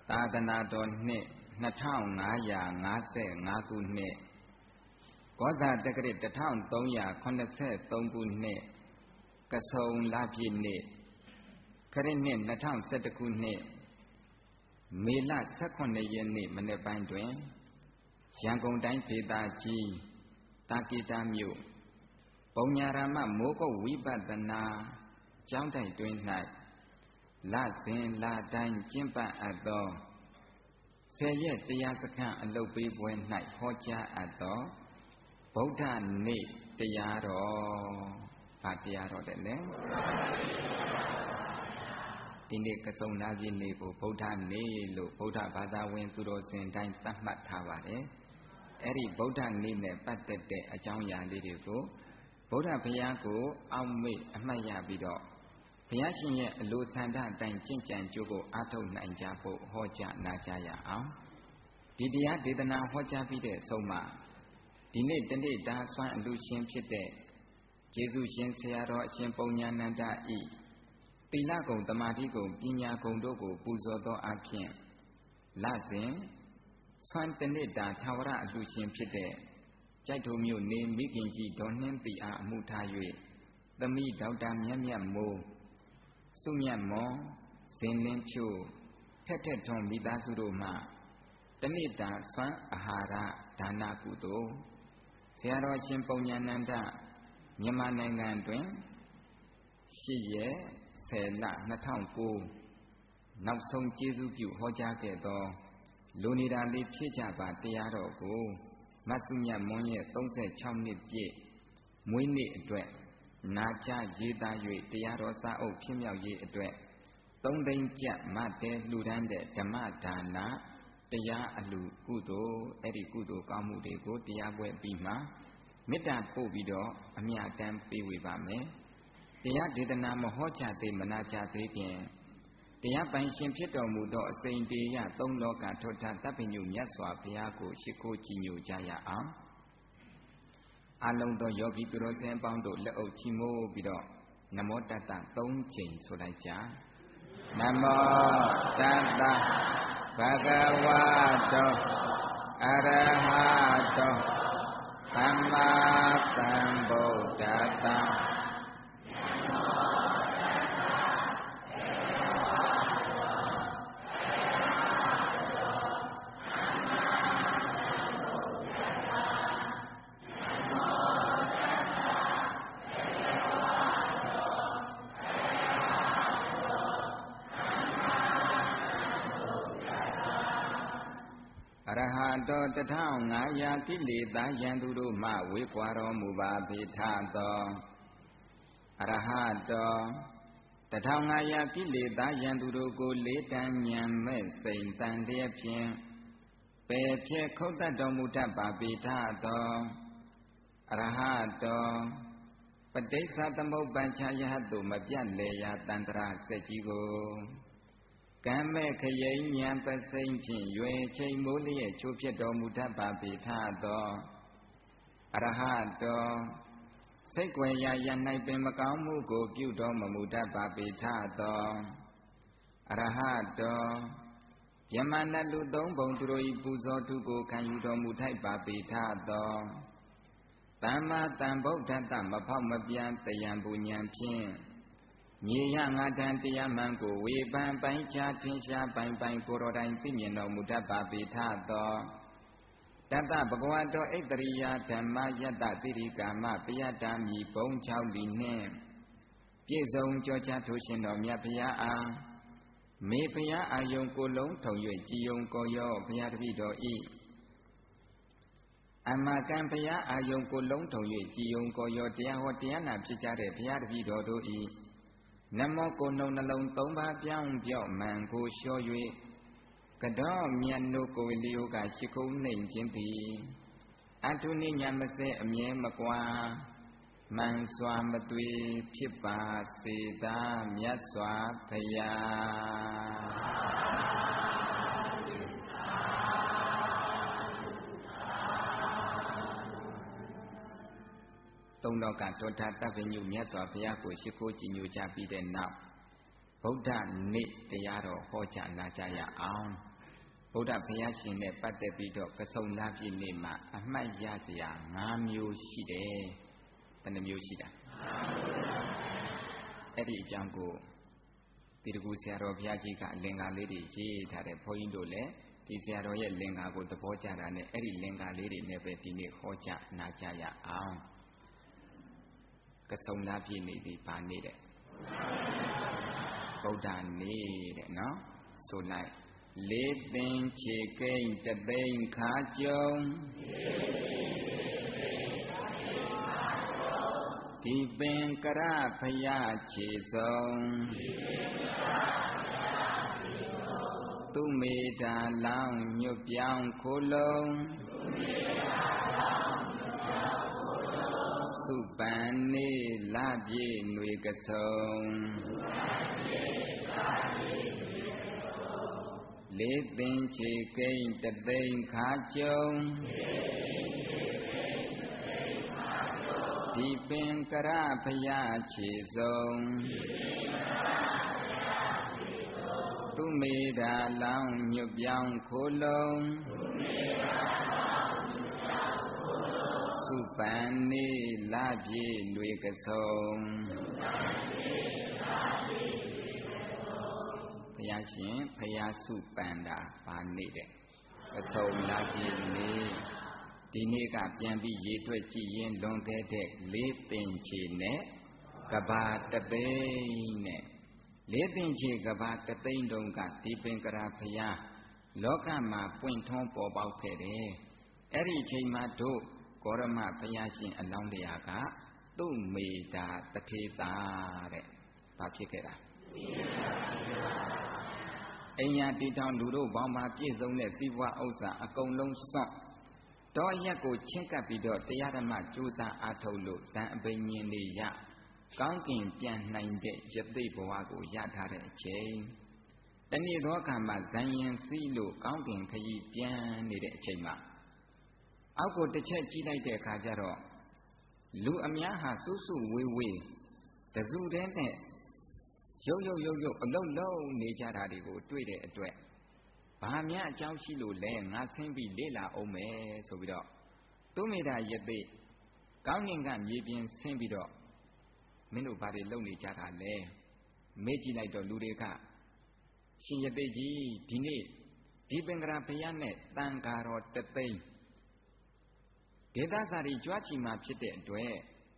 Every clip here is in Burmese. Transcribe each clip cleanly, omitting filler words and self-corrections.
သာသနာတော်နှစ်2555ခုနှစ်ကောဇာတက္ကရာ1383ခုနှစ်ကဆုံလပြည့်နှစ်ခရစ်နှစ်2011ခုနှစ်မေလ18ရက်နေ့မနေ့ပိုင်းတွင်ရန်ကုန်တိုင်းဒေသကြီးတာကိတာမြို့ပုံညာရာမမိုးကုတ်ဝိပဿနာကျောင်းတိုက်တွင်၌လစဉ်လတိုင်းကျင့်ပအပ်သော10ရက်တရားစခန်းအလုပ်ပေးပွဲ၌ဟောကြားအပ်သောဗုဒ္ဓနေ့တရားတော်ဘာတရားတော်တဲ့လဲဒီနေ့ကဆုံလပြည့်နေ့ကိုဗုဒ္ဓနေ့လို့ဗုဒ္ဓဘာသာဝင်သူတော်စင်တိုင်းသတ်မှတ်ထားပါတယ်အဲ့ဒီဗုဒ္ဓနေ့နဲ့ပတ်သက်တဲ့အကြောင်းအရာလေးတွေကိုဗုဒ္ဓဘုရားကိုအောက်မေ့အမှတ်ရပြီးတော့ဘုရားရှင်ရဲ့အလိုဆန္ဒအတိုင်းကျင့်ကြံကြိုးကိုအားထုတ်နိုင်ကြဖို့ဟောကြားနာကြားရအောင်ဒီတရားဒေသနာဟောကြားပြီးတဲ့အဆုံးမှာဒီနေ့တနေ့တာဆွမ်းအလူရှင်ဖြစ်တဲ့ကျေးဇူးရှင်ဆရာတော်အရှင်ပုံညာနန္ဒဤသီလဂုဏ်သမာဓိဂုဏ်ပညာဂုဏ်တို့ကိုပူဇော်သောအဖြစ်လစဉ်ဆွမ်းတနေ့တာထာဝရအလူရှင်ဖြစ်တဲ့ကြိုက်ထုံမြို့နေမိခင်ကြီးဒေါ်နှင်းတီအားအမှုထား၍သမီးဒေါက်တာမြတ်မြတ်မိုးစုမြတ်မော်ဇင်လင်းဖြိုးထက်ထက်ထွန်မိသားစုတို့မှတနေ့တာဆွမ်းအာဟာရဒါနကုသိုလ်ဆရာတော်ရှင်ပုံညာနန္ဒမြန်မာနိုင်ငံတွင်8ရက်10လ2009နောက်ဆုံးကျေးဇူးပြုဟောကြားခဲ့သောလူနေတာလေးဖြည့်ကြပါတရားတော်ကိုမဆုမြတ်မွန်းရဲ့36နှစ်ပြည့်မွေးနေ့အတွက်နာကြားရေးသား၍တရားတော်စာအုပ်ဖြစ်မြောက်ရေးအတွက်3သိန်းကျပ်မတဲလှူဒန်းတဲ့ဓမ္မဒါနတရားအလှကုသိုလ်အဲ့ဒီကုသိုလ်ကောင်းမှုတွေကိုတရားပွဲပြီးမှမေတ္တာပို့ပြီးတော့အမြတ်တမ်းပေးဝေပါမယ်တရားဒေသနာမဟောကြားသေးမနာကြားသေးခင်တရားပိုင်ရှင်ဖြစ်တော်မူသောအစိမ့်တရားသုံးလောကထွဋ်ထတပ်ပညုမြတ်စွာဘုရားကိုရှိခိုးကြည်ညိုကြရအောင်အလုံးသောယောဂီသူတော်စင်အပေါင်းတို့လက်အုပ်ချီးမိုးပြီးတော့နမောတတ္တ3ကြိမ်ဆိုလိုက်ကြနမောတတ္တဘဂဝတောအရဟတောသမ္မာသမ္ဗုဒ္ဓတ္တရဟတော1500ကိလေသာယံသူတို့မှဝေးကွာတော်မူပါပေထသောအရဟတော1500ကိလေသာယံသူတို့ကိုလေးတန်းဉာဏ်မဲ့စိန်တန်လျက်ဖြင့်ပယ်ဖြဲခုတ်တတ်တော်မူတတ်ပါပေထသောအရဟတောပဋိစ္စသမုပ္ပါချယဟတုမပြတ်လေရာတန္တရာစက်ကြီးကိုကံမဲ့ခရိဉာဏ်ပစိမ့်ဖြင့်ရွယ်ချိန်မိုးလျက်ချိုးဖြစ်တော်မူတတ်ပါပေထသောအရဟတောစိတ်ွယ်ရာရ၌ပင်မကောင်းမှုကိုပြုတော်မမူတတ်ပါပေထသောအရဟတောယမနလူသုံးပုံသူတို့၏ပူဇော်ထုကိုခံယူတော်မူထိုက်ပါပေထသောသမ္မာသမ္ဗုဒ္ဓတ္တမဖောက်မပြန်တယံပူဉဏ်ဖြင့်ညီရငါတန်တရားမှန်ကိုဝေပန်ပိုင်းခြားထင်ရှားပိုင်ပိုင်ကိုယ်တော်တိုင်သိမြင်တော်မူတတ်ပါပေထသောတတ္တဘဂဝတောဣတရိယဓမ္မယတ္တတိရိကာမပယတ္တမိဘုံ6လီနှင့်ပြည့်စုံကြောကြားထိုးရှင်တော်မြတ်ဘုရားအားမေဘုရားအာယုံကိုလုံးထုံ၍ကြည်ယုံကိုရောဘုရားတပည့်တော်ဤအမကံဘုရားအာယုံကိုလုံးထုံ၍ကြည်ယုံကိုရောတရားဟောတရားနာဖြစ်ကြတဲ့ဘုရားတပည့်တော်တို့ဤနမောကိုနှုတ်နှလုံး3ပါးပြောင်းပြော့မှန်ကိုလျှော်၍ကတော်မြတ်နိုးကိုလျိုကရှိခုံးနှိမ်ခြင်းသည်အထုနိညာမစဲအမြဲမကွာမှန်စွာမသွေဖြစ်ပါစေသာမြတ်စွာဘုရားသုံးလောကတောထတပ်ပညုမြတ်စွာဘုရားကိုရှိခိုးကြည်ညိုကြပြီးတဲ့နောက်ဗုဒ္ဓနေ့တရားတော်ဟောကြားနာကြရအောင်ဗုဒ္ဓဘုရားရှင်နဲ့ပတ်သက်ပြီးတော့ကစုံလာပြည့်နေ့မှာအမှတ်ရစရာ5မျိုးရှိတယ်။ဘယ်နှမျိုးရှိတာ။အဲ့ဒီအကြောင်းကိုဒီတကူဆရာတော်ဘုရားကြီးကအလင်္ကာလေးတွေရေးထားတဲ့ဘုန်းကြီးတို့လည်းဒီဆရာတော်ရဲ့လင်္ကာကိုသဘောကျတာနဲ့အဲ့ဒီလင်္ကာလေးတွေနဲ့ပဲဒီနေ့ဟောကြားနာကြားရအောင်။ကစုံလာပြည့်နေ့ဒီဘာနေ့တဲ့ဗုဒ္ဓနေ့တဲ့နော်ဆိုလိုက်လေးသိန်းခြေကိန်းတသိန်းခါကြုံဒီပင်ကရဖယားခြေဆုံးသူမေတာလောင်းညွတ်ပြောင်းခိုးလုံးစုပန်နေလပြေຫນွေကစုံလေးသိန်းခြေကိန်းတသိန်းခါကြုံဒီပင်ကရဖယားခြေဆုံးသူမေတာလောင်းညွတ်ပြောင်းခိုးလုံးစုပန်နေလပြေຫນွေကစုံဘုရားရှင်ဘုရားစုပန်တာဘာနေ့တဲ့ကစုံလာပြေနေ့ဒီနေ့ကပြန်ပြီးရေတွက်ကြည့်ရင်လွန်ခဲ့တဲ့လေးသိန်းခြေနဲ့ကဘာတသိန်းနဲ့လေးသိန်းခြေကဘာတသိန်းတုန်းကဒီပင်ကရာဘုရားလောကမှာပွင့်ထွန်းပေါ်ပေါက်ခဲ့တယ်အဲ့ဒီအချိန်မှာတို့ကောရမဘုရားရှင်အလောင်းတရားကသူ့မေတာတထေတာတဲ့ဘာဖြစ်ခဲ့တာအိမ်ယာတီထောင်လူတို့ဘောင်မှာပြည့်စုံတဲ့စီးပွားဥစ္စာအကုန်လုံးစွန့်တော့ရက်ကိုချင်းကပ်ပြီးတော့တရားဓမ္မကြိုးစားအားထုတ်လို့ဇန်အပိညင်လေးရကောင်းကင်ပြန်နိုင်တဲ့ယသိဘဝကိုရထားတဲ့အချိန်တနေ့တော့ခါမှာဇန်ရင်စီးလို့ကောင်းကင်ခရီးပြန်နေတဲ့အချိန်မှာအောက်ကိုတစ်ချက်ကြည့်လိုက်တဲ့အခါကျတော့လူအများဟာစူးစူးဝေးဝေးတစုတည်းနဲ့ရုပ်အလုံးလုံးနေကြတာတွေကိုတွေ့တဲ့အတွက်ဘာများအကြောင်းရှိလို့လဲငါဆင်းပြီးလေ့လာအောင်မယ်ဆိုပြီးတော့သူမေတ္တာယသိကောင်းကင်ကမြေပြင်ဆင်းပြီးတော့မင်းတို့ဘာတွေလုပ်နေကြတာလဲမေ့ကြည့်လိုက်တော့လူတွေကရှင်ယသိကြီးဒီနေ့ဒီပင်ကရာဘုရားနဲ့တန်ဃာတော်တသိန်းဒေသစာရီကြွားချီမှာဖြစ်တဲ့အတွက်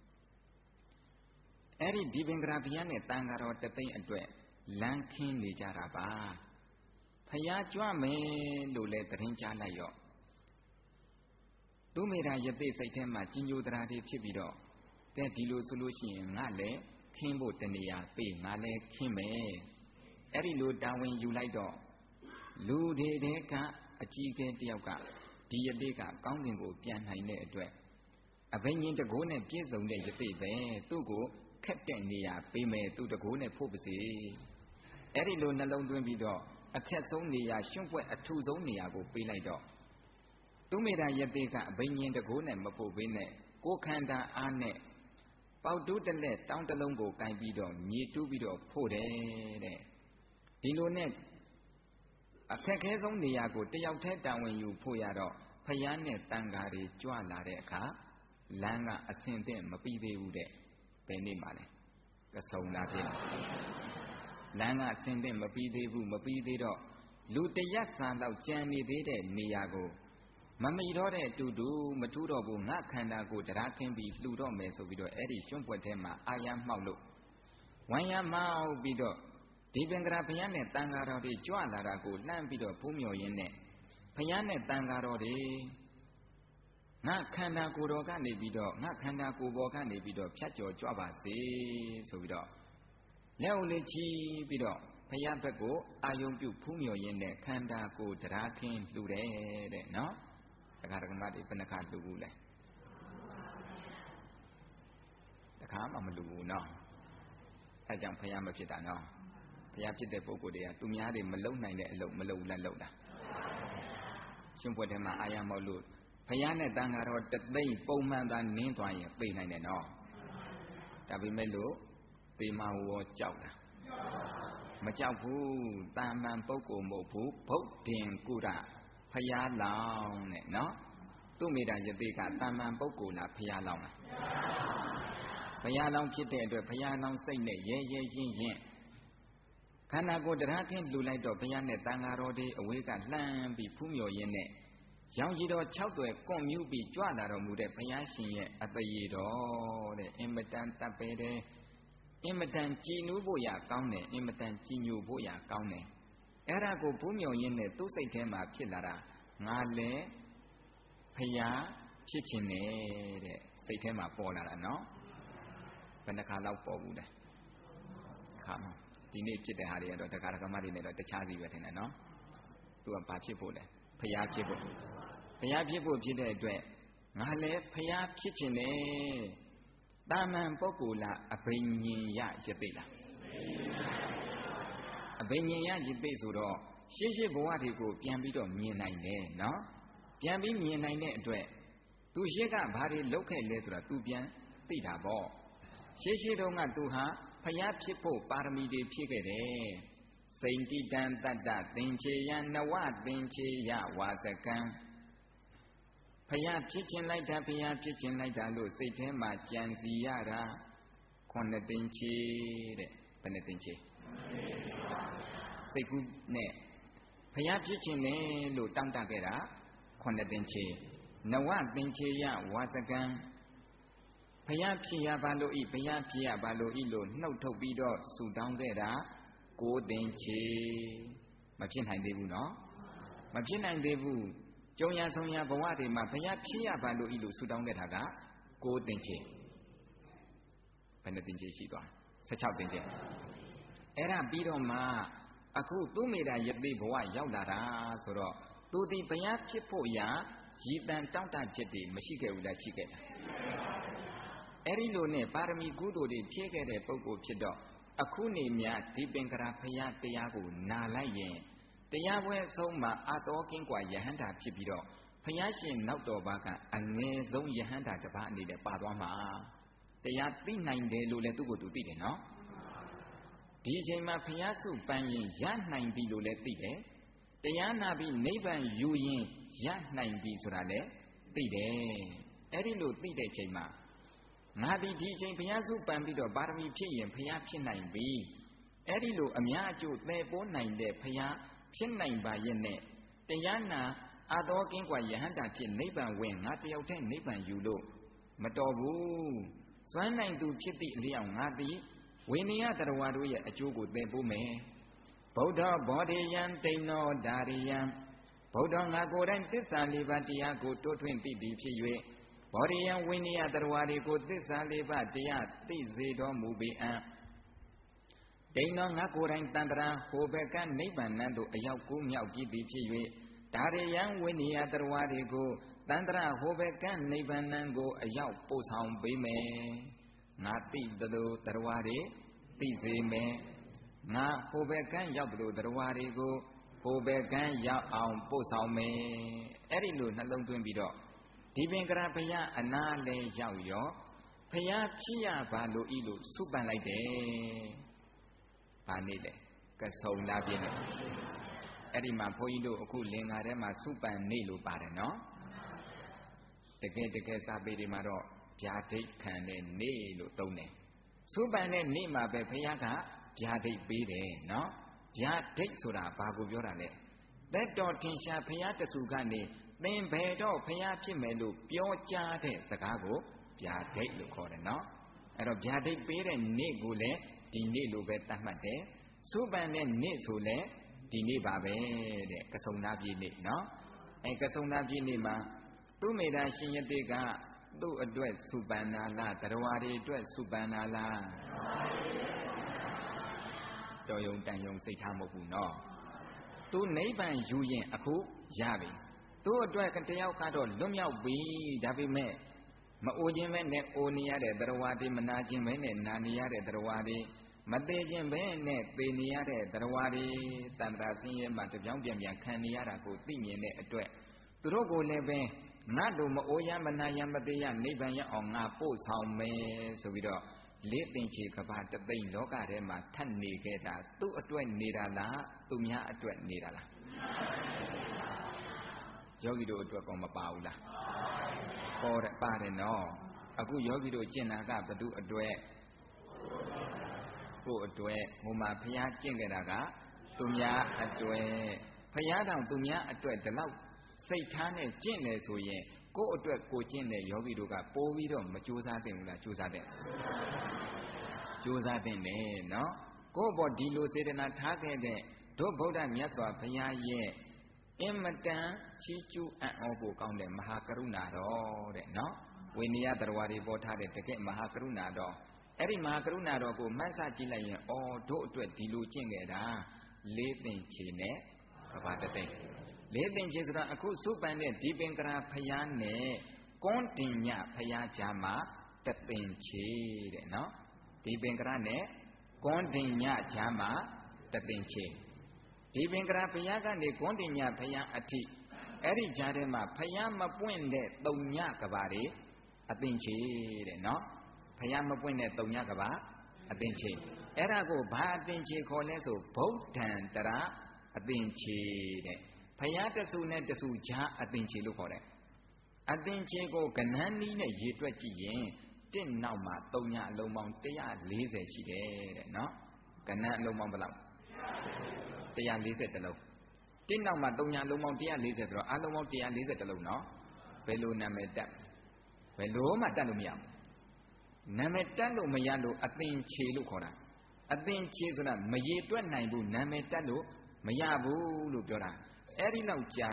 အဲ့ဒီဒီပင်ကရာဘုရားနဲ့တန်ဃာတော်တသိန်းအတွက်လမ်းခင်းနေကြတာပါဘုရားကြွမယ်လို့လည်းသတင်းကြားလိုက်ရောသူမေတာယသိစိတ်ထဲမှာကြီးညိုတရားတွေဖြစ်ပြီးတော့တဲ့ဒီလိုဆိုလို့ရှိရင်ငါလည်းခင်းဖို့တနေရာပေးငါလည်းခင်းမယ်အဲ့ဒီလိုတာဝန်ယူလိုက်တော့လူတွေတဲကအကြီးအကဲတယောက်ကဒီယသိကကောင်းကင်ကိုပြန်နိုင်တဲ့အတွက်အဘိညာဉ်တကိုးနဲ့ပြည့်စုံတဲ့ယသိပဲသူ့ကိုခက်တဲ့နေရာပေးမယ်သူတကိုးနဲ့ဖို့ပါစေအဲ့ဒီလိုနှလုံးသွင်းပြီးတော့အခက်ဆုံးနေရာရှုံ့ပွက်အထူဆုံးနေရာကိုပေးလိုက်တော့သူမေတ္တာယသိကအဘိညာဉ်တကိုးနဲ့မဖို့ပေးနဲ့ကိုယ်ခန္ဓာအားနဲ့ပေါက်တူးတလက်တောင်းတလုံးကိုကင်ပြီးတော့မြေတူးပြီးတော့ဖို့တယ်တဲ့ဒီလိုနဲ့အခက်ခဲဆုံးနေရာကိုတယောက်တည်းတာဝန်ယူဖို့ရတော့ဖယားနဲ့တန်ဃာတွေကြွလာတဲ့အခါလမ်းကအဆင်သင့်မပြီးသေးဘူးတဲ့ဘယ်နေ့မှလဲကစုံလာဖြစ်လမ်းကအဆင်သင့်မပြီးသေးဘူးမပြီးသေးတော့လူတရက်စာလောက်ကြံနေသေးတဲ့နေရာကိုမမီတော့တဲ့အတူတူမထူးတော့ဘူးငါခန္ဓာကိုတရားခင်းပြီးလှူတော့မယ်ဆိုပြီးတော့အဲ့ဒီရွှွန့်ပွက်ထဲမှာအာရမှောက်လို့ဝိုင်းရမှောက်ပြီးတော့ဒီပင်ကရာဘုရားနဲ့တန်ဃာတော်တွေကြွလာတာကိုလှမ်းပြီးတော့ဖူးမြော်ရင်းနဲ့ဘုရားနဲ့တန်ဃာတော်တွေငါခန္ဓာကိုယ်တော်ကနေပြီးတော့ငါခန္ဓာကိုယ်ပေါ်ကနေပြီးတော့ဖြတ်ကျော်ကြွပါစေဆိုပြီးတော့လက်ဦးလေးချီပြီးတော့ဘုရားဘက်ကိုအာယုံပြုဖူးမြော်ရင်းနဲ့ခန္ဓာကိုယ်တရားခင်းလှူတယ်တဲ့နော်တခါတခါမှဒီဘယ်နှခါလှူဘူးလဲတခါမှမလှူဘူးနော်အဲကြောင့်ဘုရားမဖြစ်တာနော်ဘုရားဖြစ်တဲ့ပုဂ္ဂိုလ်တွေကသူများတွေမလုံနိုင်တဲ့အလုပ်မလုပ်ဘူးလားလုပ်တာရှင်ဘွယ်ထဲမှာအာရမောက်လို့ဘုရားနဲ့တန်ဃာတော်တသိန်းပုံမှန်သာနင်းသွားရင်သိနိုင်တယ်နော်ဒါပေမဲ့လို့သေမဝေါ်ကြောက်တာမကြောက်ဘူးတာမန်ပုဂ္ဂိုလ်မဟုတ်ဘူးဗုဒ္ဓင်ကုရဖယားလောင်းတဲ့နော်သူမေတ္တာယတိကတာမန်ပုဂ္ဂိုလ်လားဖယားလောင်းလားဖယားလောင်းဖြစ်တဲ့အတွက်ဖယားလောင်းစိတ်နဲ့ရဲရဲရင့်ရင့်ခန္ဓာကိုယ်တရားထင်းလှူလိုက်တော့ဘုရားနဲ့တန်ဃာတော်တွေအဝေးကလှမ်းပြီးဖူးမြော်ရင်းနဲ့ရောင်ကြီးတော်6တွယ်ကွန်မြူပြီးကြွလာတော်မူတဲ့ဘုရားရှင်ရဲ့အတရေတော်တဲ့အင်မတန်တပ်ပဲတယ်အင်မတန်ကြည်နူးဖို့ရကောင်းတယ်အင်မတန်ကြည်ညိုဖို့ရကောင်းတယ်အဲ့ဒါကိုဖူးမြော်ရင်းနဲ့သူ့စိတ်ထဲမှာဖြစ်လာတာငါလည်းဘုရားဖြစ်ခြင်းနဲ့တဲ့စိတ်ထဲမှာပေါ်လာတာနော်ဘယ်နှခါလောက်ပေါ်ဘူးလဲခါမဒီနေ့ဖြစ်တဲ့ဟာတွေကတော့တရားဓမ္မတွေနဲ့တော့တခြားစီပဲထင်တယ်နော်သူကဘာဖြစ်ဖို့လဲဖျားဖြစ်ဖို့ဖျားဖြစ်ဖို့ဖြစ်တဲ့အတွက်ငါလည်းဖျားဖြစ်ခြင်းနဲ့တာမန်ပုဂ္ဂိုလ်လားအဘိညာယယသိလားအဘိညာယယသိဆိုတော့ရှေးရှေးဘဝတွေကိုပြန်ပြီးတော့မြင်နိုင်တယ်နော်ပြန်ပြီးမြင်နိုင်တဲ့အတွက်သူရှေးကဘာတွေလုပ်ခဲ့လဲဆိုတာသူပြန်သိတာပေါ့ရှေးရှေးတုန်းကသူဟာဖျားဖြစ်ဖို့ပါရမီတွေဖြည့်ခဲ့တယ်စိန်တိတံတတ္တသင်္ချေယနဝသင်္ချေယဝါစကံဖျားဖြစ်ခြင်းလိုက်တာဖျားဖြစ်ခြင်းလိုက်တာလို့စိတ်ထဲမှာကြံစီရတာ9သင်္ချေတဲ့ဘယ်နှသင်္ချေစိတ်ကူးနဲ့ဖျားဖြစ်ခြင်းနဲ့လို့တောင်းတခဲ့တာ9သင်္ချေနဝသင်္ချေယဝါစကံဘုရားဖြစ်ရပါလို့ဤဘုရားဖြစ်ရပါလို့ဤလို့နှုတ်ထုတ်ပြီးတော့ဆူတောင်းခဲ့တာ9သင်္ချေမဖြစ်နိုင်သေးဘူးနော်မဖြစ်နိုင်သေးဘူးကြုံရဆုံးရဘဝတွေမှာဘုရားဖြစ်ရပါလို့ဤလို့ဆူတောင်းခဲ့တာက9သင်္ချေဘယ်နှသင်္ချေရှိသွား16သင်္ချေအဲ့ဒါပြီးတော့မှအခုသူမေတ္တာယသိဘဝရောက်လာတာဆိုတော့သူဒီဘုရားဖြစ်ဖို့ရာရည်တန်တောင့်တချက်တွေမရှိခဲ့ဘူးလားရှိခဲ့တာအဲ့ဒီလိုနဲ့ပါရမီကုသိုလ်တွေဖြည့်ခဲ့တဲ့ပုဂ္ဂိုလ်ဖြစ်တော့အခုနေမြဒီပင်ကရာဖရာတရားကိုနာလိုက်ရင်တရားပွဲအဆုံးမှာအာတော်ကင်းกว่าယဟန္တာဖြစ်ပြီးတော့ဖရာရှင်နောက်တော်ဘာကအငယ်ဆုံးယဟန္တာတစ်ပါးအနေနဲ့ပါသွားမှာတရားသိနိုင်တယ်လို့လည်းသူ့ကိုယ်သူသိတယ်နော်ဒီအချိန်မှာဖရာစုပန်းရင်ရနိုင်ပြီလို့လည်းသိတယ်တရားနာပြီးနိဗ္ဗာန်ယူရင်ရနိုင်ပြီဆိုတာလည်းသိတယ်အဲ့ဒီလိုသိတဲ့ချိန်မှာငါဒီအချိန်ဘုရားစုပန်ပြီးတော့ပါရမီဖြစ်ရင်ဘုရားဖြစ်နိုင်ပြီအဲ့ဒီလိုအများအကျိုးသယ်ပိုးနိုင်တဲ့ဘုရားဖြစ်နိုင်ပါရဲ့နဲ့တရားနာအာတော်ကင်းกว่าယဟန္တာဖြစ်နိဗ္ဗာန်ဝင်ငါတယောက်တည်းနိဗ္ဗာန်ယူလို့မတော်ဘူးစွမ်းနိုင်သူဖြစ်သည့်အလျောက်ငါသည်ဝိနည်းတရဝါတို့ရဲ့အကျိုးကိုသယ်ပိုးမယ်ဗုဒ္ဓဘောဓိယံတိဏ္ဏောဓာရိယံဗုဒ္ဓငါကိုယ်တိုင်သစ္စာလေးပါးတရားကိုတိုးထွင်းသိသည်ဖြစ်၍ဘောဓိယံဝိနည်းတရဝါတွေကိုသစ္စာလေးပါးတရားသိစေတော်မူပေအံ့တိဏ္ဏောငါကိုယ်တိုင်တန်တရာဟိုဘက်ကနိဗ္ဗာန်သို့အရောက်ကိုမြောက်ပြီးသည်ဖြစ်၍ဓာရိယံဝိနည်းတရဝါတွေကိုတန်တရာဟိုဘက်ကနိဗ္ဗာန်ကိုအရောက်ပို့ဆောင်ပေးမယ်ငါသိသလိုတရဝါတွေသိစေမယ်ငါဟိုဘက်ကရောက်သလိုတရဝါတွေကိုဟိုဘက်ကရောက်အောင်ပို့ဆောင်မယ်အဲ့ဒီလိုနှလုံးသွင်းပြီးတော့ဒီပင်ကရာဘုရားအနာလဲရောက်ရောဘုရားဖြစ်ရပါလို့ဤလို့စုပန်လိုက်တယ်။ဘာနေလဲကဆုံလာပြည့်နေအဲ့ဒီမှာဘုန်းကြီးတို့အခုလင်္ကာထဲမှာစုပန်နေလို့ပါတယ်နော်။တကယ်စာပေတွေမှာတော့ဗျာဒိတ်ခံတဲ့နေလို့သုံးတယ်။စုပန်တဲ့နေမှာပဲဘုရားကဗျာဒိတ်ပေးတယ်နော်။ဗျာဒိတ်ဆိုတာဘာကိုပြောတာလဲ။သက်တော်ထင်ရှားဘုရားတဆူကနေသင်ဘယ်တော့ဖျားဖြစ်မယ်လို့ပြောကြားတဲ့စကားကိုဗျာဒိတ်လို့ခေါ်တယ်နော်အဲ့တော့ဗျာဒိတ်ပေးတဲ့နေ့ကိုလည်းဒီနေ့လိုပဲသတ်မှတ်တယ်စုပန်တဲ့နေ့ဆိုလည်းဒီနေ့ပါပဲတဲ့ကဆုံသားပြည့်နေ့နော်ကဆုံသားပြည့်နေ့မှာသူမေတ္တာရှင်ယတိကသူ့အတွက်စုပန်နာလားတရဝါတွေအတွက်စုပန်နာလားတော်ယုံတန်ယုံစိတ်ထားမဟုတ်ဘူးနော်သူနိဗ္ဗာန်ယူရင်အခုရပြီသူ့အတွက်တယောက်ကတော့လွတ်မြောက်ပြီဒါပေမဲ့မအိုခြင်းပဲနဲ့အိုနေရတဲ့တရဝါတွေမနာခြင်းပဲနဲ့နာနေရတဲ့တရဝါတွေမသေးခြင်းပဲနဲ့သေနေရတဲ့တရဝါတွေတန်ត្រာဆင်းရဲမှာတပြောင်းပြန်ခံနေရတာကိုသိမြင်တဲ့အတွက်သူတို့ကိုလည်းပဲငါတို့မအိုရမနာရမသေးရနိဗ္ဗာန်ရအောင်ငါပို့ဆောင်မယ်ဆိုပြီးတော့လေးသိင်ချေကဘာတသိန်းလောကထဲမှာထပ်နေခဲ့တာသူ့အတွက်နေတာလားသူများအတွက်နေတာလားယောဂီတို့အတွက်ကောမပါဘူးလားပေါ်တယ်ပါတယ်နော်အခုယောဂီတို့ကျင့်တာကဘသူအတွက်ကိုယ်အတွက်ဟိုမှာဘုရားကျင့်ကြတာကသူများအတွက်ဘုရားတောင်သူများအတွက်ဒီလောက်စိတ်ထားနဲ့ကျင့်တယ်ဆိုရင်ကိုယ့်အတွက်ကိုကျင့်တဲ့ယောဂီတို့ကပိုးပြီးတော့မကြိုးစားသင့်ဘူးလားကြိုးစားတဲ့ကြိုးစားသင့်တယ်နော်ကိုယ့်ဘောဒီလိုစေတနာထားခဲ့တဲ့တို့ဗုဒ္ဓမြတ်စွာဘုရားရဲ့အင်မတန်ချီးကျူးအံ့ဩဖို့ကောင်းတဲ့မဟာကရုဏာတော်တဲ့နော်ဝိနည်းတရားတွေပေါ်ထားတဲ့တကယ်မဟာကရုဏာတော်အဲ့ဒီမဟာကရုဏာတော်ကိုမှတ်စကြည့်လိုက်ရင်အော်တို့အတွက်ဒီလိုကျင့်ခဲ့တာလေးသိင်ချေနဲ့ကဘာတသိန်းလေးသိင်ချေဆိုတာအခုစုပန်တဲ့ဒီပင်ကရာဖယားနဲ့ကွန်တင်ညဖယားကြားမှာတသိင်ချေတဲ့နော်ဒီပင်ကရာနဲ့ကွန်တင်ညကြားမှာတသိင်ချေဒီပင်ကရာဖယားကနေကွန်တင်ညဖယားအထိအဲ့ဒီကြားထဲမှာဖယားမပွင့်တဲ့တုံညကဘာတွေအသိင်ချေတဲ့နော်ဖယားမပွင့်တဲ့တုံညကဘာအသိင်ချေအဲ့ဒါကိုဘာအသိင်ချေခေါ်လဲဆိုဗုဒ္ဓံတရအသိင်ချေတဲ့ဖယားတဆူနဲ့တဆူကြားအသိင်ချေလို့ခေါ်တယ်အသိင်ချေကိုကဏ္ဍနီးနဲ့ရေတွက်ကြည့်ရင်တစ်နောက်မှာတုံညအလုံးပေါင်း140ရှိတယ်တဲ့နော်ကဏ္ဍအလုံးပေါင်းဘယ်လောက်140လုံးတစ်နောက်မှာတုံညအလုံးပေါင်း140ဆိုတော့အလုံးပေါင်း140လုံးနော်ဘယ်လိုနာမည်တက်ဘယ်လိုမှတက်လို့မရဘူးနာမည်တက်လို့မရလို့အသင်ချေလို့ခေါ်တာအသင်ချေဆိုတာမရေတွက်နိုင်ဘူးနာမည်တက်လို့မရဘူးလို့ပြောတာအဲ့ဒီလောက်ကြာ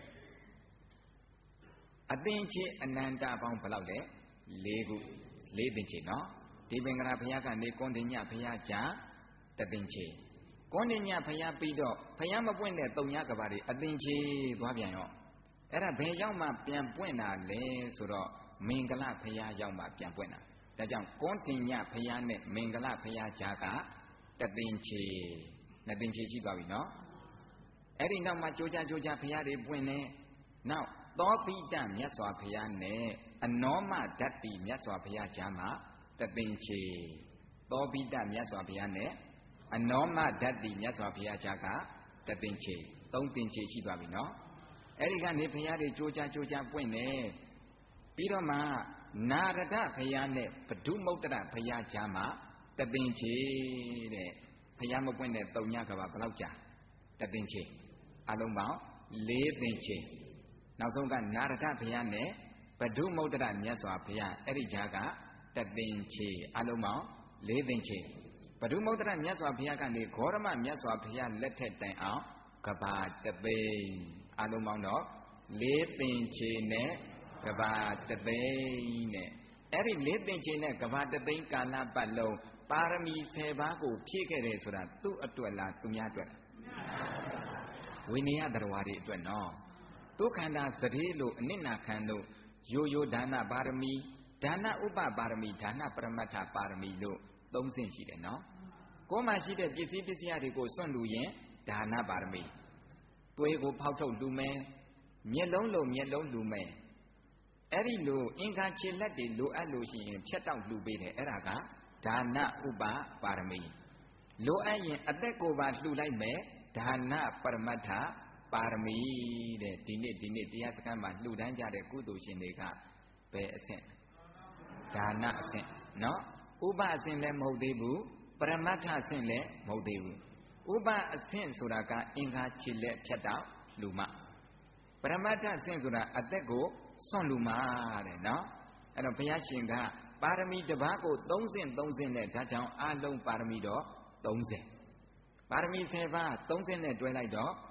တဲ့အသင်ချေအနန္တပေါင်းဘယ်လောက်လဲ၄ခု၄သင်ချေနော်ဒီပင်ကရာဘုရားကနေကွန်တင်ညဘုရားကြာတသင်ချေကွန်တင်ညဘုရားပြီးတော့ဘုရားမပွင့်တဲ့တုံညကဘာတွေအသင်ချေသွားပြန်ရောအဲ့ဒါဘယ်ရောက်မှပြန်ပွင့်တာလဲဆိုတော့မင်္ဂလဘုရားရောက်မှပြန်ပွင့်တာဒါကြောင့်ကွန်တင်ညဘုရားနဲ့မင်္ဂလဘုရားကြားကတသင်ချေနှစ်သင်ချေရှိသွားပြီနော်အဲ့ဒီနောက်မှာကြိုးကြဘုရားတွေပွင့်နေနောက်သောပိတမြတ်စွာဘုရားနဲ့အနောမဓာတ်တိမြတ်စွာဘုရားကြားမှာတသင်ချေသောပိတမြတ်စွာဘုရားနဲ့အနောမဓာတ်တိမြတ်စွာဘုရားကြားကတသင်ချေသုံးသင်ချေရှိသွားပြီနော်အဲ့ဒီကနေဘုရားတွေကြိုးကြပွင့်နေပြီးတော့မှနာရဒဘုရားနဲ့ဗဒုမုတ္တရဘုရားကြားမှာတသင်ချေတဲ့ဘုရားမပွင့်တဲ့တုံညကဘာဘယ်လောက်ကြာတသင်ချေအလုံးပေါင်း၄သင်ချေနောက်ဆုံးကနာရဒဘုရားနဲ့ဗဒုမုတ္တရမြတ်စွာဘုရားအဲ့ဒီကြားကတသင်ချေအလုံးပေါင်း၄သင်ချေဗဒုမုတ္တရမြတ်စွာဘုရားကနေဂေါရမမြတ်စွာဘုရားလက်ထက်တိုင်အောင်ကဘာတသိန်းအလုံးပေါင်းတော့၄သင်ချေနဲ့ကဘာတသိန်းနဲ့အဲ့ဒီ၄သင်ချေနဲ့ကဘာတသိန်းကာလပတ်လုံးပါရမီ10ပါးကိုဖြည့်ခဲ့တယ်ဆိုတာသူ့အတွက်လားသူများအတွက်ဝိနည်းတရားတွေအတွက်နော်ဒုက္ခန္တာစရေလို့အနစ်နာခံလို့ရိုဒါနပါရမီဒါနဥပပါရမီဒါနပရမတ္ထပါရမီလို့၃ဆင့်ရှိတယ်နော်ကိုယ်မှာရှိတဲ့ပစ္စည်းတွေကိုစွန့်လူရင်ဒါနပါရမီသွေးကိုဖောက်ထုတ်လူမယ်မျက်လုံးလိုမျက်လုံးလူမယ်အဲ့ဒီလိုအင်္ဂါခြေလက်တွေလိုအပ်လို့ရှိရင်ဖြတ်တောက်လူပေးတယ်အဲ့ဒါကဒါနဥပပါရမီလိုအပ်ရင်အသက်ကိုပါလှူလိုက်မယ်ဒါနပရမတ္ထပါရမီတဲ့ဒီနေ့တရားစခန်းမှာလှူဒန်းကြတဲ့ကုသိုလ်ရှင်တွေကဘယ်အဆင့်ဒါနအဆင့်နော်ဥပအဆင့်လည်းမဟုတ်သေးဘူးပရမတ္ထအဆင့်လည်းမဟုတ်သေးဘူးဥပအဆင့်ဆိုတာကအင်္ဂါခြေလက်ဖြတ်တောက်လူမပရမတ္ထအဆင့်ဆိုတာအသက်ကိုစွန့်လူမတဲ့နော်အဲ့တော့ဘုရားရှင်ကပါရမီတစ်ပါးကို3ဆင့်နဲ့ဒါကြောင့်အလုံးပါရမီတော့30ပါရမီ10ပါး3ဆင့်နဲ့တွဲလိုက်တော့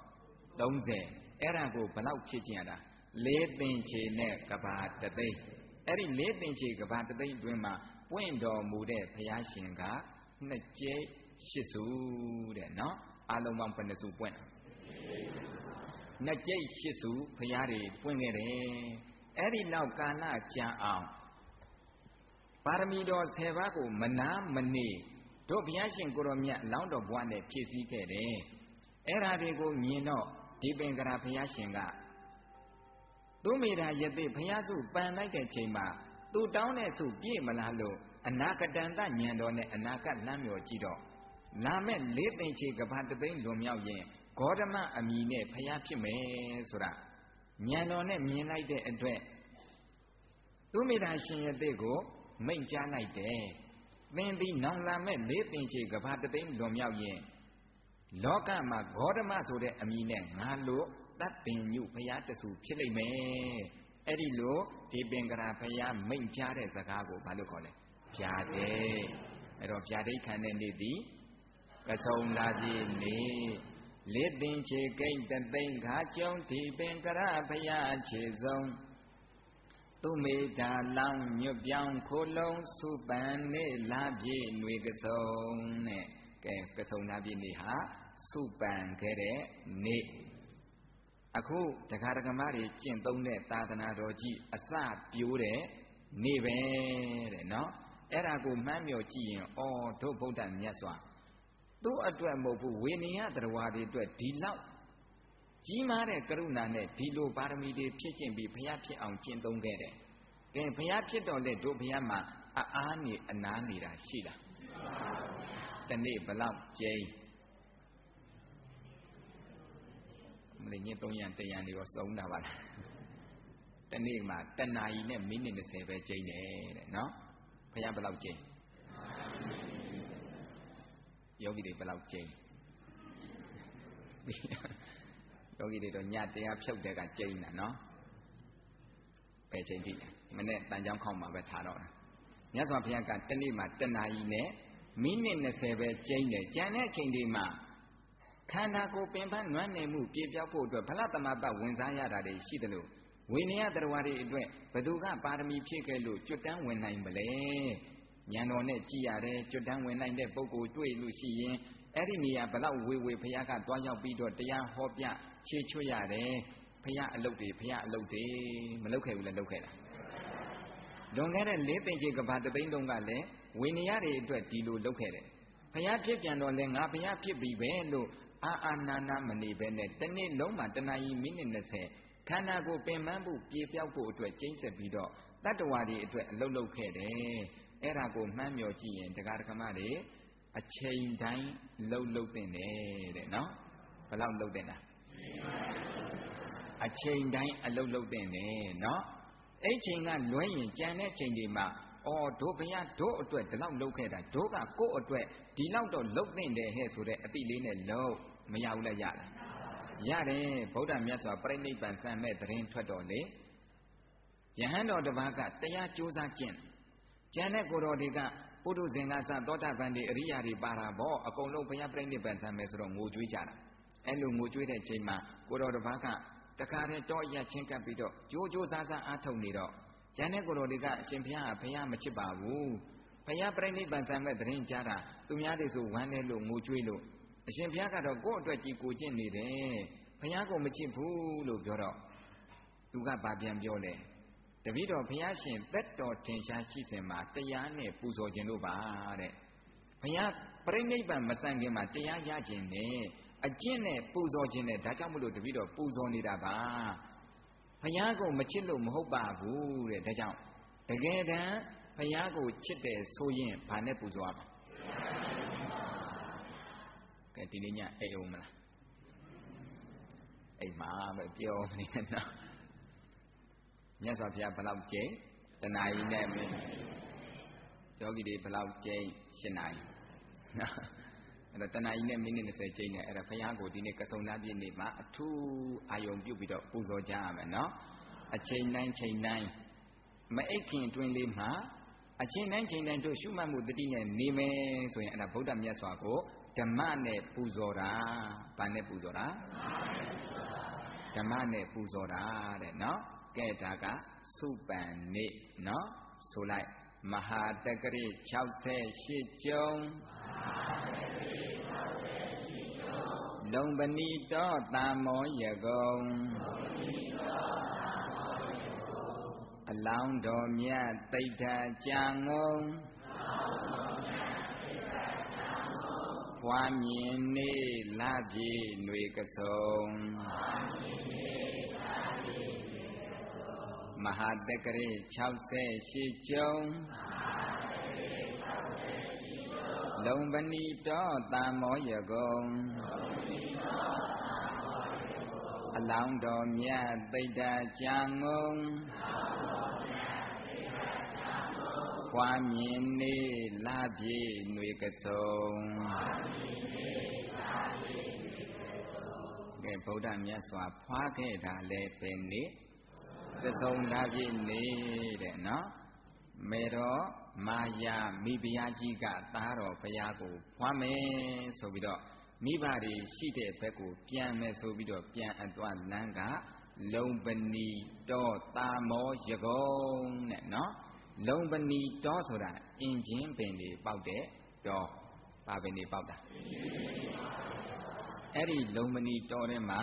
30အဲ့ဒါကိုဘယ်လောက်ဖြည့်ကျင်ရတာ4သင်္ချေနဲ့ကဘာတသိန်းအဲ့ဒီ4သင်္ချေကဘာတသိန်းအတွင်းမှာပွင့်တော်မူတဲ့ဘုရားရှင်က2ကျိတ်8စုတဲ့နော်အလုံးပေါင်းဘယ်နှစုပွင့်2ကျိတ်8စုဘုရားတွေပွင့်ခဲ့တယ်အဲ့ဒီနောက်ကာလကြာအောင်ပါရမီတော်10ပါးကိုမနာမနေတို့ဘုရားရှင်ကိုရောမြတ်လောင်းတော်ဘွားနဲ့ဖြည့်ဆည်းခဲ့တယ်အဲ့ဒါတွေကိုမြင်တော့ဒီပင်ကရာဘုရားရှင်ကသူမိတာယသိဘုရားစုပန်လိုက်တဲ့ချိန်မှာသူတောင်းတဲ့စုပြည့်မလားလို့အနာဂတံတဉာဏ်တော်နဲ့အနာဂတ်လမ်းမြော်ကြည့်တော့လာမဲ့လေးသိင်ချေကဘာတသိန်းလွန်မြောက်ရင်ဂေါတမအမည်နဲ့ဖျားဖြစ်မယ်ဆိုတာဉာဏ်တော်နဲ့မြင်လိုက်တဲ့အတွက်သူမိတာရှင်ရတဲ့ကိုမိန့်ကြားလိုက်တယ်သင်သည်နောင်လာမဲ့လေးသိင်ချေကဘာတသိန်းလွန်မြောက်ရင်လောကမှာဂေါတမဆိုတဲ့အမည်နဲ့ငါလို့တတ်ပင်ညုဖျားတဆူဖြစ်လိမ့်မယ်အဲ့ဒီလိုဒီပင်ကရာဖျားမိန့်ကြားတဲ့စကားကိုဘာလို့ခေါ်လဲဗျာဒိတ်အဲ့တော့ဗျာဒိတ်ခံတဲ့နေ့သည်ကဆုံလာပြည့်နေ့လေးသိင်ချေကိတ်တသိန်းခါကျုံဒီပင်ကရာဖျားခြေဆုံးသူမေတာလောင်းညွတ်ပြောင်းခိုးလုံးစုပန်နေလာပြည့်ຫນွေကဆုံနဲ့ကဲကဆုံလာပြည့်နေ့ဟာစုပန်ခဲ့တဲ့နေ့အခုတရားဓမ္မတွေကျင့်သုံးတဲ့သာသနာတော်ကြီးအစပြိုးတဲ့နေ့ပဲတဲ့နော်အဲ့ဒါကိုမှန်းမြော်ကြည့်ရင်ဩတို့ဗုဒ္ဓမြတ်စွာသူ့အတွက်မဟုတ်ဘူးဝေနည်းတရားတွေအတွက်ဒီလောက်ကြီးမားတဲ့ကရုဏာနဲ့ဒီလိုပါရမီတွေဖြစ်ကျင့်ပြီးဘုရားဖြစ်အောင်ကျင့်သုံးခဲ့တယ်ကဲဘုရားဖြစ်တော်လဲတို့ဘုရားမှာအားနေအနားနေတာရှိလားတနေ့ဘလောက်ကျိန်းမင်းည3ရံ1ရံတွေရောစုံတာပါလားတနေ့မှာတနာရီနဲ့မိနစ်20ပဲကျိန်းတယ်တဲ့နော်ဘုရားဘယ်လောက်ကျိန်းယောဂီတွေဘယ်လောက်ကျိန်းယောဂီတွေတော့ညတရားဖြုတ်တဲ့ကကျိန်းတာနော်ပဲကျိန်းပြီမနေ့တန်ကြောင်းခေါက်မှာပဲထားတော့တာမြတ်စွာဘုရားကတနေ့မှာတနာရီနဲ့မိနစ်20ပဲကျိန်းတယ်ကျန်တဲ့အချိန်တွေမှာခန္ဓာကိုယ်ပင်ပန်းနွမ်းနယ်မှုပြေပြောက်ဖို့အတွက်ဖလားသမပတ်ဝင်စားရတာတွေရှိတယ်လို့ဝိနည်းတရားတွေအတွက်ဘသူကပါရမီဖြည့်ခဲ့လို့ကျွတ်တန်းဝင်နိုင်မလဲဉာဏ်တော်နဲ့ကြည်ရတယ်ကျွတ်တန်းဝင်နိုင်တဲ့ပုဂ္ဂိုလ်တွေ့လို့ရှိရင်အဲ့ဒီနေရာဘလောက်ဝေဘုရားကတွားရောက်ပြီးတော့တရားဟောပြခြေချွတ်ရတယ်ဘုရားအလုပ်တွေဘုရားအလုပ်တွေမလုပ်ခဲ့ဘူးလဲလုပ်ခဲ့လားလွန်ခဲ့တဲ့၄သိန်းချေကဘာတသိန်းတုန်းကလည်းဝိနည်းတွေအတွက်ဒီလိုလုပ်ခဲ့တယ်ဘုရားဖြစ်ပြန်တော့လဲငါဘုရားဖြစ်ပြီပဲလို့အာနာမနေပဲနဲ့တနေ့လုံးမှာတနာရီမိနစ်20ခန္ဓာကိုယ်ပင်ပန်းဖို့ပြေပြောက်ဖို့အတွက်ကျိန်းဆက်ပြီးတော့တတ္တဝါတွေအတွက်အလုပ်လုပ်ခဲ့တယ်အဲ့ဒါကိုမှန်းမြော်ကြည့်ရင်တရားဓမ္မတွေအချိန်တိုင်းလှုပ်တဲ့တဲ့နော်ဘယ်လောက်လှုပ်တဲ့လားအချိန်တိုင်းအလုပ်တဲ့နော်အဲ့ချိန်ကလွဲရင်ကြံတဲ့ချိန်တွေမှာအော်တို့ဘုရားတို့အတွက်ဒီလောက်လှုပ်ခဲ့တာတို့ကကိုယ့်အတွက်ဒီလောက်တော့လှုပ်တဲ့ဟဲ့ဆိုတဲ့အတိလေးနဲ့လှုပ်မရဘူးလားရလားရတယ်ဗုဒ္ဓမြတ်စွာပြိဋိဘံစံမဲ့တရင်ထွက်တော်လေယဟန်တော်တစ်ပါးကတရားကြိုးစားကျင့်ကျန်တဲ့ကိုယ်တော်တွေကပုထုဇဉ်ကစသောတာပန်တွေအရိယာတွေပါတာပေါ့အကုန်လုံးဘုရားပြိဋိဘံစံမဲ့ဆိုတော့ငိုကြွေးကြတာအဲ့လိုငိုကြွေးတဲ့ချိန်မှာကိုယ်တော်တစ်ပါးကတခါတည်းတော့ရချင်းကပ်ပြီးတော့ကြိုးကြိုးစားစားအားထုတ်နေတော့ကျန်တဲ့ကိုယ်တော်တွေကအရှင်ဘုရားကဘုရားမချစ်ပါဘူးဘုရားပြိဋိဘံစံမဲ့တရင်ကြားတာသူများတွေဆိုဝမ်းနေလို့ငိုကြွေးလို့အရှင်ဘုရားကတော့ကိုယ့်အတွက်ကြည်ကိုကျင့်နေတယ်ဘုရားကိုမချစ်ဘူးလို့ပြောတော့သူကဗာပြန်ပြောလဲတပည့်တော်ဘုရားရှင်သက်တော်ထင်ရှားရှိစဉ်မှာတရားနဲ့ပူဇော်ခြင်းတို့ပါတဲ့ဘုရားပြိဋိဘံမစံခင်မှာတရားရခြင်းနဲ့အကျင့်နဲ့ပူဇော်ခြင်းနဲ့ဒါကြောင့်မလို့တပည့်တော်ပူဇော်နေတာပါဘုရားကိုမချစ်လို့မဟုတ်ပါဘူးတဲ့ဒါကြောင့်တကယ်တမ်းဘုရားကိုချစ်တယ်ဆိုရင်ဘာနဲ့ပူဇော်ရမှာကဲဒီနေ့ညအိမ်အောင်မလားအိမ်မှာပဲပြောနေတယ်နော်မြတ်စွာဘုရားဘယ်လောက်ကျိန်းတနာရီနဲ့မင်းယောဂီတွေဘယ်လောက်ကျိန်း8နာရီနော်အဲ့တော့တနာရီနဲ့မိနစ်20ကျိန်းနဲ့အဲ့ဒါဘုရားကိုဒီနေ့ကဆုံသားပြည့်နေ့မှာအထူးအာယုံပြုပြီးတော့ပူဇော်ကြရမယ်နော်အချိန်တိုင်းချိန်တိုင်းမအိတ်ခင်တွင်လေးမှာအချိန်တိုင်းချိန်တိုင်းတို့ရှုမှတ်မှုတတိနဲ့နေမယ်ဆိုရင်အဲ့ဒါဗုဒ္ဓမြတ်စွာကိုဓမ္မနဲ့ပူဇော်တာဘာနဲ့ပူဇော်တာဓမ္မနဲ့ပူဇော်တာတဲ့နော်ကဲဒါကစုပန်နေ့နော်ဆိုလိုက်မဟာတက္ကရိ68ကျုံလုံပဏိတောတာမောယကုံအလောင်းတော်မြတ်တိဋ္ဌာကြာငုံဖွားမြင်နေလပြေຫນွေကဆုံမဟာတက္ကရိ68ကျုံလုံပဏိတောတာမောယကုံအလောင်းတော်မြတ်သိတ္တကြာငုံပွားမြင်နေလာပြေຫນွေကစုံကဲဗုဒ္ဓမြတ်စွာဖွားခဲ့တာလဲပဲနေ့ကစုံလာပြေနေတဲ့နော်မေတော်မာယာမိဖုရားကြီးကသားတော်ဘုရားကိုဖွားမယ်ဆိုပြီးတော့မိဘတွေရှိတဲ့ဘက်ကိုပြန်မယ်ဆိုပြီးတော့ပြန်အသွားလမ်းကလုံပဏီတောတာမောယကုံတဲ့နော်လုံပဏီတောဆိုတာအင်ဂျင်ပင်တွေပေါက်တဲ့တောဘာပင်တွေပေါက်တာအဲ့ဒီလုံပဏီတောထဲမှာ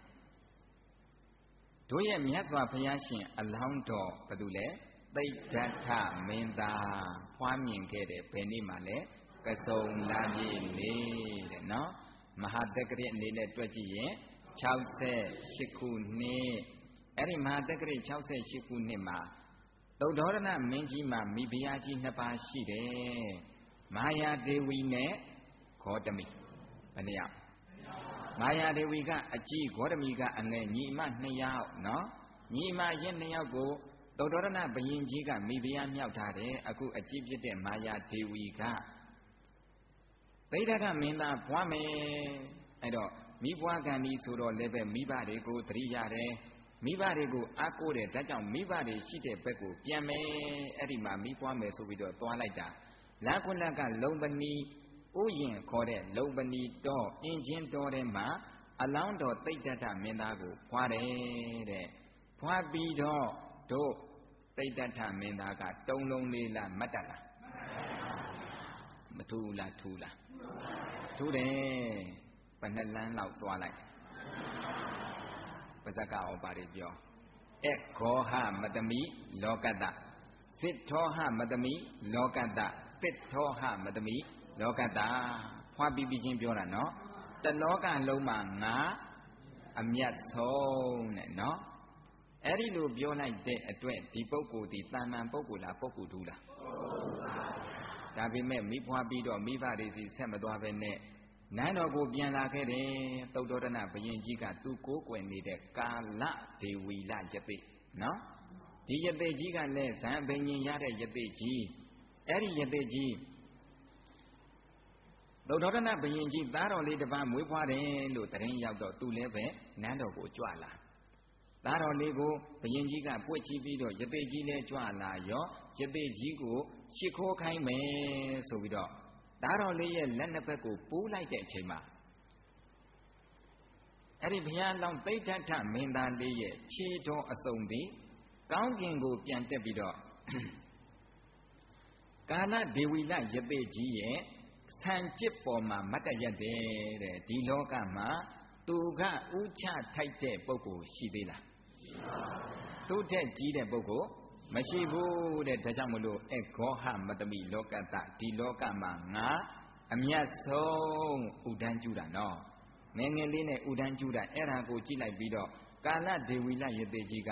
တို့ရဲ့မြတ်စွာဘုရားရှင်အလောင်းတော်ဘာလို့လဲသိဒ္ဓထမင်းသားဖွားမြင်ခဲ့တဲ့ဘယ်နေ့မှလဲကစုံလာပြေနေတဲ့နော်မဟာတက္ကရာအနေနဲ့တွက်ကြည့်ရင်68ခုနှစ်အဲ့ဒီမဟာတက္ကရာ68ခုနှစ်မှာသုဒ္ဓောရဏမင်းကြီးမှာမိဖုရားကြီးနှစ်ပါးရှိတယ်မာယာဒေဝီနဲ့ဂေါတမီဘယ်နှယောက်မာယာဒေဝီကအကြီးဂေါတမီကအငယ်ညီအမ2ယောက်နော်ညီအမရဲ့2ယောက်ကိုသုဒ္ဓောရဏဘုရင်ကြီးကမိဖုရားမြောက်ထားတယ်အခုအကြီးဖြစ်တဲ့မာယာဒေဝီကသိဒ္ဓထမင်းသားဘွားမယ်အဲ့တော့မိဘွားကံဒီဆိုတော့လည်းပဲမိဘတွေကိုသတိရတယ်မိဘတွေကိုအားကိုးတယ်ဒါကြောင့်မိဘတွေရှိတဲ့ဘက်ကိုပြန်မယ်အဲ့ဒီမှာမိဘွားမယ်ဆိုပြီးတော့သွားလိုက်တာလမ်းခွန်းလက်ကလုံပဏီဥယျင်ခေါ်တဲ့လုံပဏီတော်အင်ဂျင်တော်ထဲမှာအလောင်းတော်သိဒ္ဓထမင်းသားကိုဖွာတယ်တဲ့ဖွာပြီးတော့တို့သိဒ္ဓထမင်းသားကတုံးလုံးလေးလားမတ်တက်လားမထူးလားထူးလားထူးတယ်ဘယ်နှလန်းလောက်သွားလိုက်ပါဇက်ကဩပါရိပြောအခောဟမတမိလောကတ္တစစ်ထောဟမတမိလောကတ္တတစ်ထောဟမတမိလောကတ္တဖွာပြီးချင်းပြောတာနော်တလောကလုံးမှာငါအမြတ်ဆုံးတဲ့နော်အဲ့ဒီလိုပြောလိုက်တဲ့အတွက်ဒီပုဂ္ဂိုလ်ဒီတဏ္ဍာပုဂ္ဂိုလ်လားပုဂ္ဂိုလ်တူလားဒါပေမဲ့မိဖွာပြီးတော့မိဘတွေစီဆက်မသွားပဲနဲ့နန်းတော်ကိုပြန်လာခဲ့တယ်သုဒ္ဓောရဏဘုရင်ကြီးကသူကိုးကွယ်နေတဲ့ကာလဒေဝီလယသိနော်ဒီယသိကြီးကလည်းဇံဘိညာဉ်ရတဲ့ယသိကြီးအဲ့ဒီယသိကြီးသုဒ္ဓောရဏဘုရင်ကြီးသားတော်လေးတစ်ပါးမွေးဖွားတယ်လို့တရင်ရောက်တော့သူလည်းပဲနန်းတော်ကိုကြွလာသားတော်လေးကိုဘုရင်ကြီးကပွက်ချီးပြီးတော့ယသိကြီးလည်းကြွလာရောယသိကြီးကိုရှ िख ိုးခိုင်းမယ်ဆိုပြီးတော့သားတော်လေးရဲ့လက်နှစ်ဖက်ကိုပူးလိုက်တဲ့အချိန်မှာအဲ့ဒီဘုရားလောင်းသိဒ္ဓထမင်းသားလေးရဲ့ခြေတော်အစုံသည်ကောင်းကင်ကိုပြန်တက်ပြီးတော့ကာလဒေဝီလယသိကြီးရဲ့ဆံကျစ်ပေါ်မှာမတ်တရက်တယ်တဲ့ဒီလောကမှာသူကဥချထိုက်တဲ့ပုဂ္ဂိုလ်ရှိသေးလားရှိပါဘူးသူထက်ကြီးတဲ့ပုဂ္ဂိုလ်မရှိဘူးတဲ့ဒါကြောင့်မလို့အခောဟမတမိလောကတ္တဒီလောကမှာငါအမြတ်ဆုံးဥဒန်းကျူတာနော်ငယ်ငယ်လေးနဲ့ဥဒန်းကျူတာအဲ့ဒါကိုကြည့်လိုက်ပြီးတော့ကာလဒေဝီလယသိကြီးက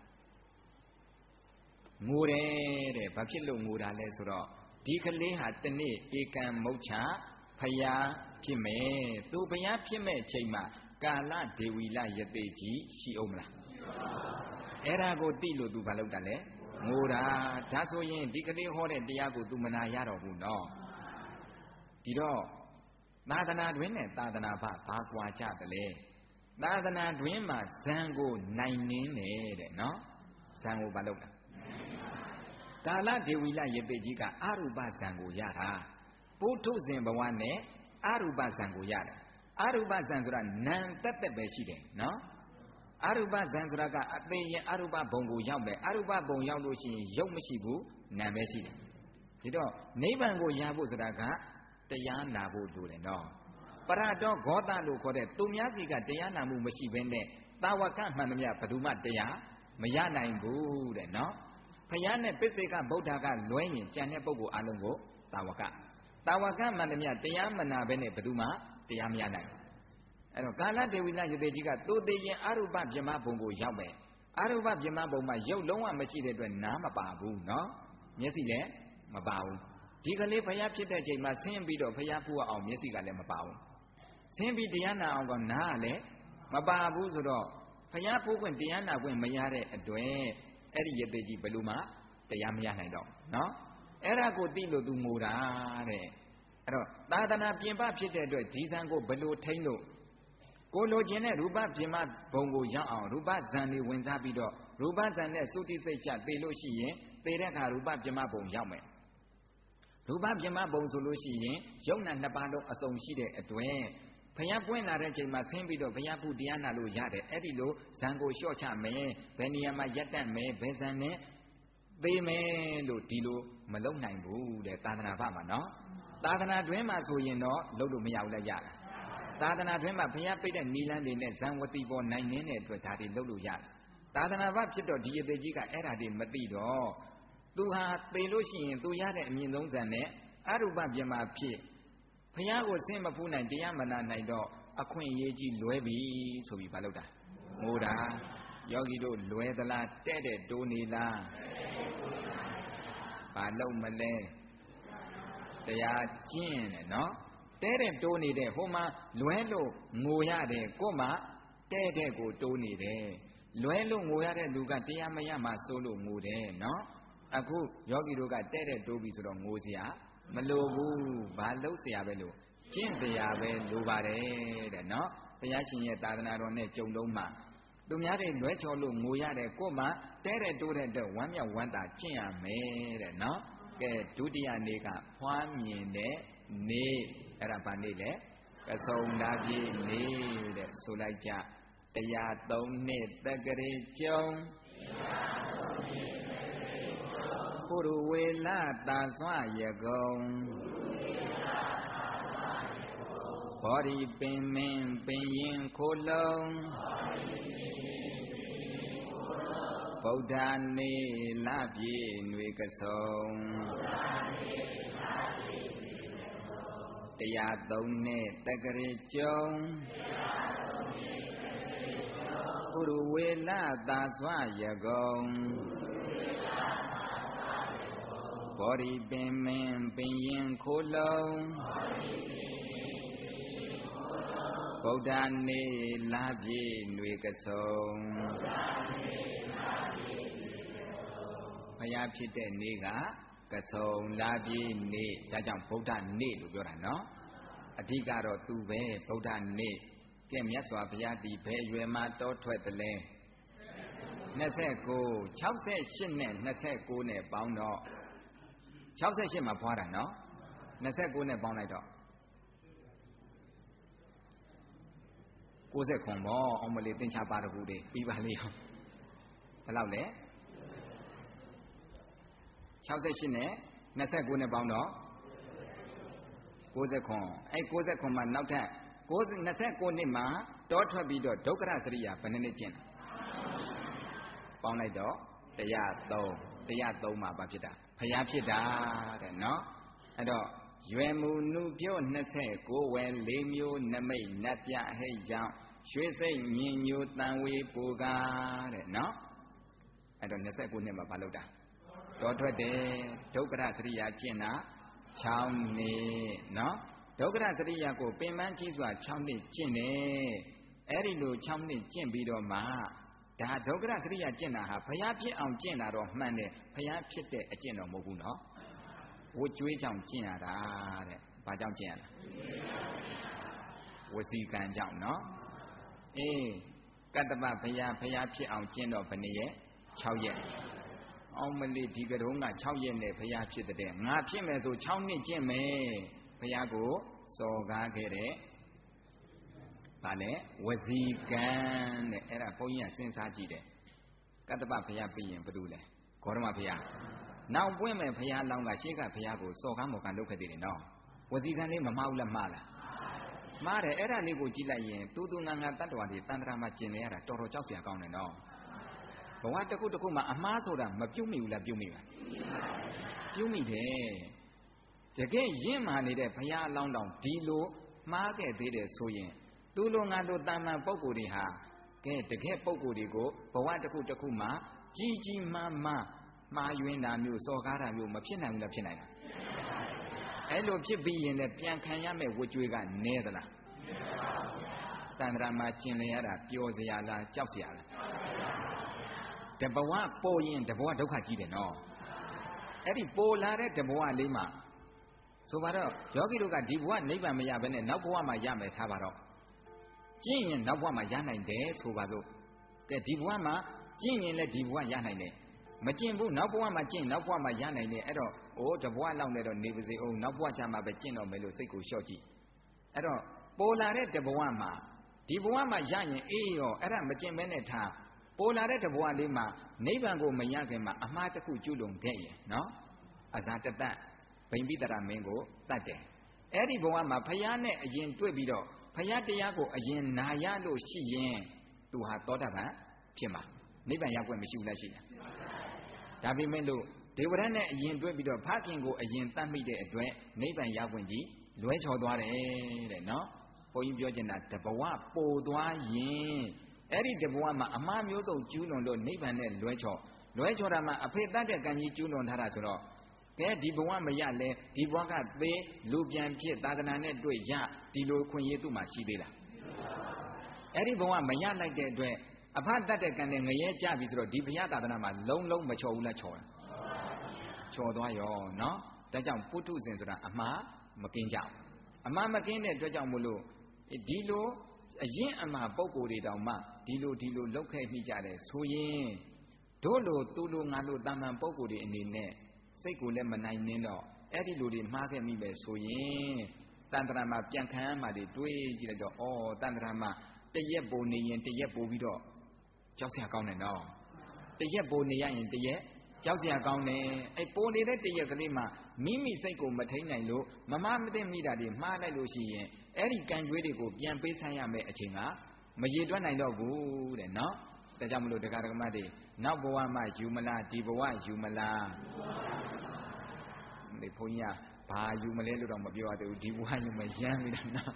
ငိုတယ်တဲ့ဘာဖြစ်လို့ငိုတာလဲဆိုတော့ဒီကလေးဟာတနေ့ဧကံမုတ်ချဖယားဖြစ်မယ်သူဖယားဖြစ်မဲ့ချိန်မှာကာလဒေဝီလယသိကြီးရှိအောင်မလားရှိပါဘူးအဲ့ဒါကိုသိလို့သူဘာလုပ်တာလဲငိုတာဒါဆိုရင်ဒီကလေးဟောတဲ့တရားကို तू မနာရတော့ဘူးနော်ဒီတော့သာသနာတွင်နဲ့သာသနာဘာကွာကြသလဲသာသနာတွင်မှာဇံကိုနိုင်နှင်းတယ်တဲ့နော်ဇံကိုဘာလုပ်တာကာလဒေဝီလယသိကြီးကအရူပဇံကိုရတာပုထုဇဉ်ဘဝနဲ့အရူပဇံကိုရတယ်အရူပဇံဆိုတာနာမ်တက်တက်ပဲရှိတယ်နော်အရူပဇံဆိုတာကအသေးရင်အရူပဘုံကိုရောက်တယ်အရူပဘုံရောက်လို့ရှိရင်ရုပ်မရှိဘူးနာမ်ပဲရှိတယ်ဒီတော့နိဗ္ဗာန်ကိုရဖို့ဆိုတာကတရားနာဖို့လိုတယ်နော်ပရတောဂောတလို့ခေါ်တဲ့သူများစီကတရားနာမှုမရှိဘဲနဲ့တာဝကမှန်သမျှဘယ်သူမှတရားမရနိုင်ဘူးတဲ့နော်ဘုရားနဲ့ပစ္စေကဗုဒ္ဓကလွဲရင်ကြံတဲ့ပုဂ္ဂိုလ်အလုံးကိုတာဝကမှန်သမျှတရားမနာဘဲနဲ့ဘယ်သူမှတရားမရနိုင်ဘူးအဲ့တော့ကာလဒေဝီလယသိကြီးကသို့သေးရင်အရူပပြမဘုံကိုရောက်မယ်အရူပပြမဘုံမှာရုပ်လုံးဝမရှိတဲ့အတွက်နားမပါဘူးနော်မျက်စိလည်းမပါဘူးဒီကလေးဘုရားဖြစ်တဲ့အချိန်မှာဆင်းပြီးတော့ဘုရားဖူးအောင်မျက်စိကလည်းမပါဘူးဆင်းပြီးတရားနာအောင်ကနားကလည်းမပါဘူးဆိုတော့ဘုရားဖူးခွင့်တရားနာခွင့်မရတဲ့အတွက်အဲ့ဒီရသေးကြီးဘယ်လိုမှတရားမရနိုင်တော့နော်အဲ့ဒါကိုသိလို့သူငိုတာတဲ့အဲ့တော့သာသနာပြင်ပဖြစ်တဲ့အတွက်ဒီဇံကိုဘယ်လိုထိန်းလို့ကိုလိုချင်တဲ့ရူပပြင်မဘုံကိုရောက်အောင်ရူပဇံတွေဝင်စားပြီးတော့ရူပဇံနဲ့သုတိစိတ်ချသိလို့ရှိရင်သိတဲ့အခါရူပပြင်မဘုံရောက်မယ်ရူပပြင်မဘုံဆိုလို့ရှိရင်ယုံနာနှစ်ပါးလုံးအစုံရှိတဲ့အတွက်ဘုရားပွင့်လာတဲ့ချိန်မှာဆင်းပြီးတော့ဘုရားဖူးတရားနာလို့ရတယ်အဲ့ဒီလိုဇံကိုလျှော့ချမယ်ဘယ်နေရာမှာရက်တက်မယ်ဘယ်ဇံနဲ့သိမယ်လို့ဒီလိုမလုံနိုင်ဘူးတဲ့သာသနာ့ဘာမှာနော်သာသနာတွင်မှာဆိုရင်တော့လုပ်လို့မရဘူးလဲရတာသာသနာတွင်မှာဘုရားပိတ်တဲ့နီလန်းတွေနဲ့ဇံဝတိပေါ်နိုင်နေတဲ့အတွက်ဒါတွေလုပ်လို့ရတယ်သာသနာ့ဘာဖြစ်တော့ဒီအသေးကြီးကအဲ့ဒါတွေမသိတော့သူဟာသိလို့ရှိရင်သူရတဲ့အမြင့်ဆုံးဇံနဲ့အရူပပြမဖြစ်ဘုရားကိုဆင်းမဖူးနိုင်တရားမနာနိုင်တော့အခွင့်အရေးကြီးလွဲပြီဆိုပြီးမလုပ်တာငိုတာယောဂီတို့လွဲသလားတဲ့တဲ့တိုးနေလားဘာလို့မလဲတရားကျင့်တယ်နော်တဲ့တိုးနေတဲ့ဟိုမှာလွဲလို့ငိုရတယ်ကို့မှာတဲ့ကိုတိုးနေတယ်လွဲလို့ငိုရတဲ့လူကတရားမရမှစိုးလို့ငိုတယ်နော်အခုယောဂီတို့ကတဲ့တိုးပြီဆိုတော့ငိုစရာမလိုဘူးဘာလို့ဆရာပဲလို့ကျင့်တရားပဲလိုပါတယ်တဲ့နော်တရားရှင်ရဲ့သာသနာတော်နဲ့ကြုံလုံးမှာသူများတွေလွဲချော်လို့ငိုရတယ်ကို့မှာတဲ့တိုးတဲ့အတွက်ဝမ်းမြောက်ဝမ်းသာကျင့်ရမယ်တဲ့နော်ကဲဒုတိယနေ့ကဖွားမြင်တဲ့နေ့အဲ့ဒါဘာနေ့လဲကဆုံလာပြည့်နေ့တဲ့ဆိုလိုက်ကြ103နှစ်တက္ကရေကျုံပုရဝေလတာစွာယကုံဘောဓိပင်မင်းပင်ရင်ခိုလုံးဗုဒ္ဓနေလပြည့်ຫນွေကဆုံ103နှစ်တက္ကရေကျုံဥရဝေလသာစွာယကုံဘောဓိပင်မင်းပင်ရင်ခိုလုံးဗုဒ္ဓနေလပြည့်ຫນွေကဆုံဘုရားဖြစ်တဲ့နေ့ကကဆုံလာပြည့်နေ့ဒါကြောင့်ဗုဒ္ဓနေ့လို့ပြောတာနော်အဓိကတော့သူပဲဗုဒ္ဓနေ့ကဲမြတ်စွာဘုရားဒီဘယ်ရွယ်မှာတောထွက်တယ်လဲ29 68နဲ့29နဲ့ပေါင်းတော့68မှာဖွားတာနော်29နဲ့ပေါင်းလိုက်တော့90ခွန်ပေါ့အောင်မလေးသင်္ချာပါတကူတွေပြီးပါလိမ့်အောင်ဘယ်လောက်လဲ68နဲ့29နဲ့ပေါင်းတော့90ခွန်အဲ့90ခွန်မှာနောက်ထပ်29နှစ်မှာတောထွက်ပြီးတော့ဒုက္ခရစရိယာဘယ်နှစ်ကျင့်ပေါင်းလိုက်တော့103မှာဘာဖြစ်တာဖျားဖြစ်တာတဲ့နော်အဲ့တော့ရွယ်မူနုပြုတ်29ဝယ်4မျိုးနမိတ်နတ်ပြဟိတ်ကြောင့်ရွှေစိတ်မြင်ညိုတန်ဝေပူကားတဲ့နော်အဲ့တော့29နှစ်မှာဘာလုပ်တာတောထွက်တယ်ဒုက္ခရစရိယာကျင့်တာ6နှစ်နော်ဒုက္ခရစရိယာကိုပင်ပန်းကြီးစွာ6နှစ်ကျင့်တယ်အဲ့ဒီလို6နှစ်ကျင့်ပြီးတော့မှဒါဒုက္ခရစရိယာကျင့်တာဟာဘုရားဖြစ်အောင်ကျင့်တာတော့မှန်တယ်ဘုရားဖြစ်တဲ့အကျင့်တော့မဟုတ်ဘူးနော်ဝတ်ကြွေးကြောင့်ကျင့်ရတာတဲ့ဘာကြောင့်ကျင့်ရတာဝစီကံကြောင့်နော်အေးကတ္တပဘုရားဖြစ်အောင်ကျင့်တော့ဘယ်နည်းရဲ့6ရက်အောင်မလေးဒီကတုံးက6ရက်နဲ့ဘုရားဖြစ်တဲ့ငါဖြစ်မယ်ဆို6နှစ်ကျင့်မယ်ဘုရားကိုစော်ကားခဲ့တဲ့ဗာလဲဝစီကံတဲ့အဲ့ဒါဘုန်းကြီးကစဉ်းစားကြည့်တယ်ကတ္တပဘုရားပြီးရင်ဘာလို့လဲဂေါရမဘုရားနောက်ပွင့်မဲ့ဘုရားလောင်းကရှေ့ကဘုရားကိုစော်ကားမော်ကလုပ်ခဲ့သေးတယ်နော်ဝစီကံလေးမမှားဘူးလားမှားလားမှားတယ်အဲ့ဒါလေးကိုကြည့်လိုက်ရင်တူငါတတ္တဝါတွေတန်ត្រာမှာကျင်နေရတာတော်တော်ကြောက်စရာကောင်းတယ်နော်ဘဝတစ်ခုမှာအမှားဆိုတာမပြုတ်မိဘူးလားပြုတ်မိပါပြုတ်မိတယ်တကယ်ရင့်မာနေတဲ့ဘုရားအလောင်းတောင်ဒီလိုမှားခဲ့သေးတယ်ဆိုရင်သူလိုငါလိုတာမန်ပုဂ္ဂိုလ်တွေဟာကဲတကယ်ပုဂ္ဂိုလ်တွေကိုဘဝတစ်ခုမှာကြီးကြီးမားမားမှားယွင်းတာမျိုးစော်ကားတာမျိုးမဖြစ်နိုင်ဘူးလားဖြစ်နိုင်လားအဲ့လိုဖြစ်ပြီးရင်လည်းပြန်ခံရမယ့်ဝကြွေကနည်းသလားတန်ត្រာမှာကျင်လည်ရတာပျော်စရာလားကြောက်စရာလားတဘဝပေါ်ရင်တဘဝဒုက္ခကြီးတယ်နော်အဲ့ဒီပေါ်လာတဲ့တဘဝလေးမှာဆိုပါတော့ယောဂီတို့ကဒီဘဝနိဗ္ဗာန်မရဘဲနဲ့နောက်ဘဝမှာရမယ်ထားပါတော့ကျင့်ရင်နောက်ဘဝမှာရနိုင်တယ်ဆိုပါစို့ကဲဒီဘဝမှာကျင့်ရင်လည်းဒီဘဝရနိုင်တယ်မကျင့်ဘူးနောက်ဘဝမှာကျင့်နောက်ဘဝမှာရနိုင်တယ်အဲ့တော့အိုးတဘဝလောက်နဲ့တော့နေပါစေအောင်နောက်ဘဝကျမှပဲကျင့်တော့မယ်လို့စိတ်ကိုလျှော့ကြည့်အဲ့တော့ပေါ်လာတဲ့တဘဝမှာဒီဘဝမှာရရင်အေးရောအဲ့ဒါမကျင့်မဲနဲ့ထားပေါ်လာတဲ့တဘဝလေးမှာနိဗ္ဗာန်ကိုမရခင်မှာအမှားတစ်ခုကျွလွန်ခဲ့ရင်နော်အဇာတတဗိမ္ပိတရမင်းကိုတတ်တယ်အဲ့ဒီဘဝမှာဖယားနဲ့အရင်တွေ့ပြီးတော့ဖယားတရားကိုအရင်နာရလို့ရှိရင်သူဟာသောတာပန်ဖြစ်မှာနိဗ္ဗာန်ရောက်ွယ်မရှိဘူးလားရှိလားဒါပေမဲ့လို့ဒေဝရတ်နဲ့အရင်တွေ့ပြီးတော့ဖခင်ကိုအရင်တတ်မိတဲ့အတွက်နိဗ္ဗာန်ရောက်ွယ်ကြီးလွဲချော်သွားတယ်တဲ့နော်ဘုန်းကြီးပြောချင်တာတဘဝပိုသွားရင်အဲ့ဒီတဘဝမှာအမှားမျိုးစုံကျူးလွန်လို့နိဗ္ဗာန်နဲ့လွဲချော်တာမှာအဖေတတ်တဲ့ကံကြီးကျူးလွန်ထားတာဆိုတော့ကဲဒီဘဝမရလဲဒီဘဝကသေးလူပြန်ဖြစ်သာသနာနဲ့တွေ့ရဒီလိုခွင့်ရသူ့မှာရှိသေးလားအဲ့ဒီဘဝမရလိုက်တဲ့အတွက်အဖတတ်တဲ့ကံနဲ့ငရဲကြပြီဆိုတော့ဒီဘုရားသာသနာမှာလုံးမချော်ဘူးလားချော်လားချော်သွားရောနော်ဒါကြောင့်ပုထုဇဉ်ဆိုတာအမှားမကင်းကြဘူးအမှားမကင်းတဲ့အတွက်ကြောင့်မို့လို့ဒီလိုအရင်အမှားပုံကိုယ်တွေတောင်မှဒီလိုလောက်ခဲ့မိကြတယ်ဆိုရင်တို့လိုသူလိုငါလိုတာမန်ပုံကိုယ်တွေအနေနဲ့စိတ်ကိုလည်းမနိုင်နှင်းတော့အဲ့ဒီလူတွေမှားခဲ့မိပဲဆိုရင်တန်ត្រာမှာပြန်ခံမှတွေတွေးကြည့်လိုက်တော့ဩတန်ត្រာမှာတရက်ပိုနေရင်တရက်ပိုပြီးတော့ကြောက်စရာကောင်းတယ်နော်တရက်ပိုနေရရင်တရက်ကြောက်စရာကောင်းတယ်အဲ့ပိုနေတဲ့တရက်ကလေးမှာမိမိစိတ်ကိုမထိန်နိုင်လို့မမသိမိတာတွေမှားလိုက်လို့ရှိရင်အဲ့ဒီကံကြွေးတွေကိုပြန်ပေးဆိုင်ရမယ့်အချိန်ကမရေတွက်နိုင်တော့ဘူးတဲ့နော်ဒါကြောင့်မလို့တရားဓမ္မတွေနောက်ဘဝမှယူမလားဒီဘဝယူမလားဒီဘုန်းကြီးကဘာယူမလဲလို့တော့မပြောရသေးဘူးဒီဘဝယူမရမ်းနေတာနော်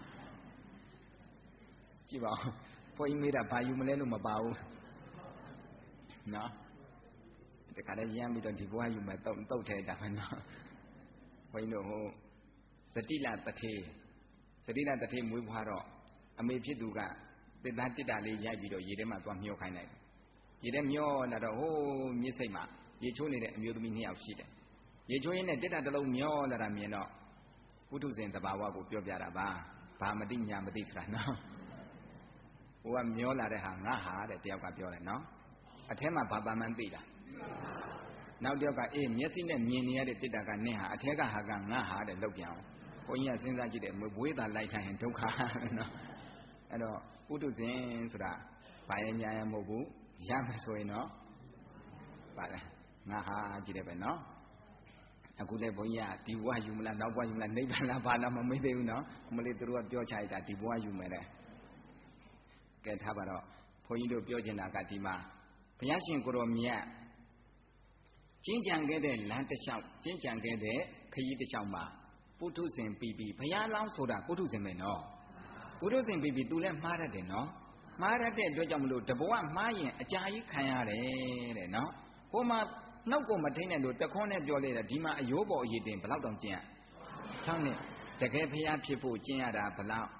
ကြည့်ပါဦးဘုန်းကြီးမေးတာဘာယူမလဲလို့မပါဘူးနော်တခါလည်းရမ်းပြီးတော့ဒီဘဝယူမယ်တုတ်ထဲတာပဲနော်ဘုန်းကြီးတို့ဟိုစတိလတထေမွေးဖွားတော့အမေဖြစ်သူကတစ်သားတစ်တာလေးရိုက်ပြီးတော့ရေထဲမှာသွားမျောခိုင်းလိုက်ရေထဲမျောလာတော့ဟိုးမြစ်စိတ်မှာရေချိုးနေတဲ့အမျိုးသမီး2ယောက်ရှိတယ်ရေချိုးရင်းနဲ့တစ်တာတစ်လုံးမျောလာတာမြင်တော့ပုထုဇဉ်သဘာဝကိုပြောပြတာပါဘာမသိညာမသိဆိုတာနော်ဟိုကမျောလာတဲ့ဟာငါဟာတဲ့တယောက်ကပြောတယ်နော်အထဲမှာဘာမှန်းသိတာနောက်တယောက်ကအေးမျက်စိနဲ့မြင်နေရတဲ့တစ်တာကနင်းဟာအထဲကဟာကငါဟာတဲ့လောက်ပြန်အောင်ဘုန်းကြီးကစဉ်းစားကြည့်တယ်ဘွေးသာလိုက်ဆိုင်ရင်ဒုက္ခနော်အဲ့တော့ပုထုဇဉ်ဆိုတာဘာရဲ့ညာရဲ့မဟုတ်ဘူးရမယ်ဆိုရင်တော့ပါလဲငါဟာကြည့်တယ်ပဲနော်အခုလည်းဘုန်းကြီးကဒီဘဝယူမလားနောက်ဘဝယူမလားနိဗ္ဗာန်လားဘာလားမမေးသေးဘူးနော်မလေးသူတို့ကပြောချလိုက်တာဒီဘဝယူမယ်တဲ့ကဲထားပါတော့ဘုန်းကြီးတို့ပြောချင်တာကဒီမှာဘုရားရှင်ကိုရောမြတ်ကျင့်ကြံခဲ့တဲ့လမ်းတစ်လျှောက်ကျင့်ကြံခဲ့တဲ့ခရီးတစ်လျှောက်မှာပုထုဇဉ်ပြီးဘုရားလောင်းဆိုတာပုထုဇဉ်ပဲနော်ပုထုဇဉ်ပြီးသူလည်းမှားတတ်တယ်နော်မှားတတ်တဲ့အတွက်ကြောင့်မလို့တဘဝမှားရင်အကြာကြီးခံရတယ်တဲ့နော်ဟိုမှာနှုတ်ကိုမထိန်နဲ့လို့တခွန်းနဲ့ပြောလိုက်တာဒီမှာအယိုးပေါ်အရေးတင်ဘယ်လောက်တောင်ကျင့်ရ6နှစ်တကယ်ဘုရားဖြစ်ဖို့ကျင့်ရတာဘယ်လောက်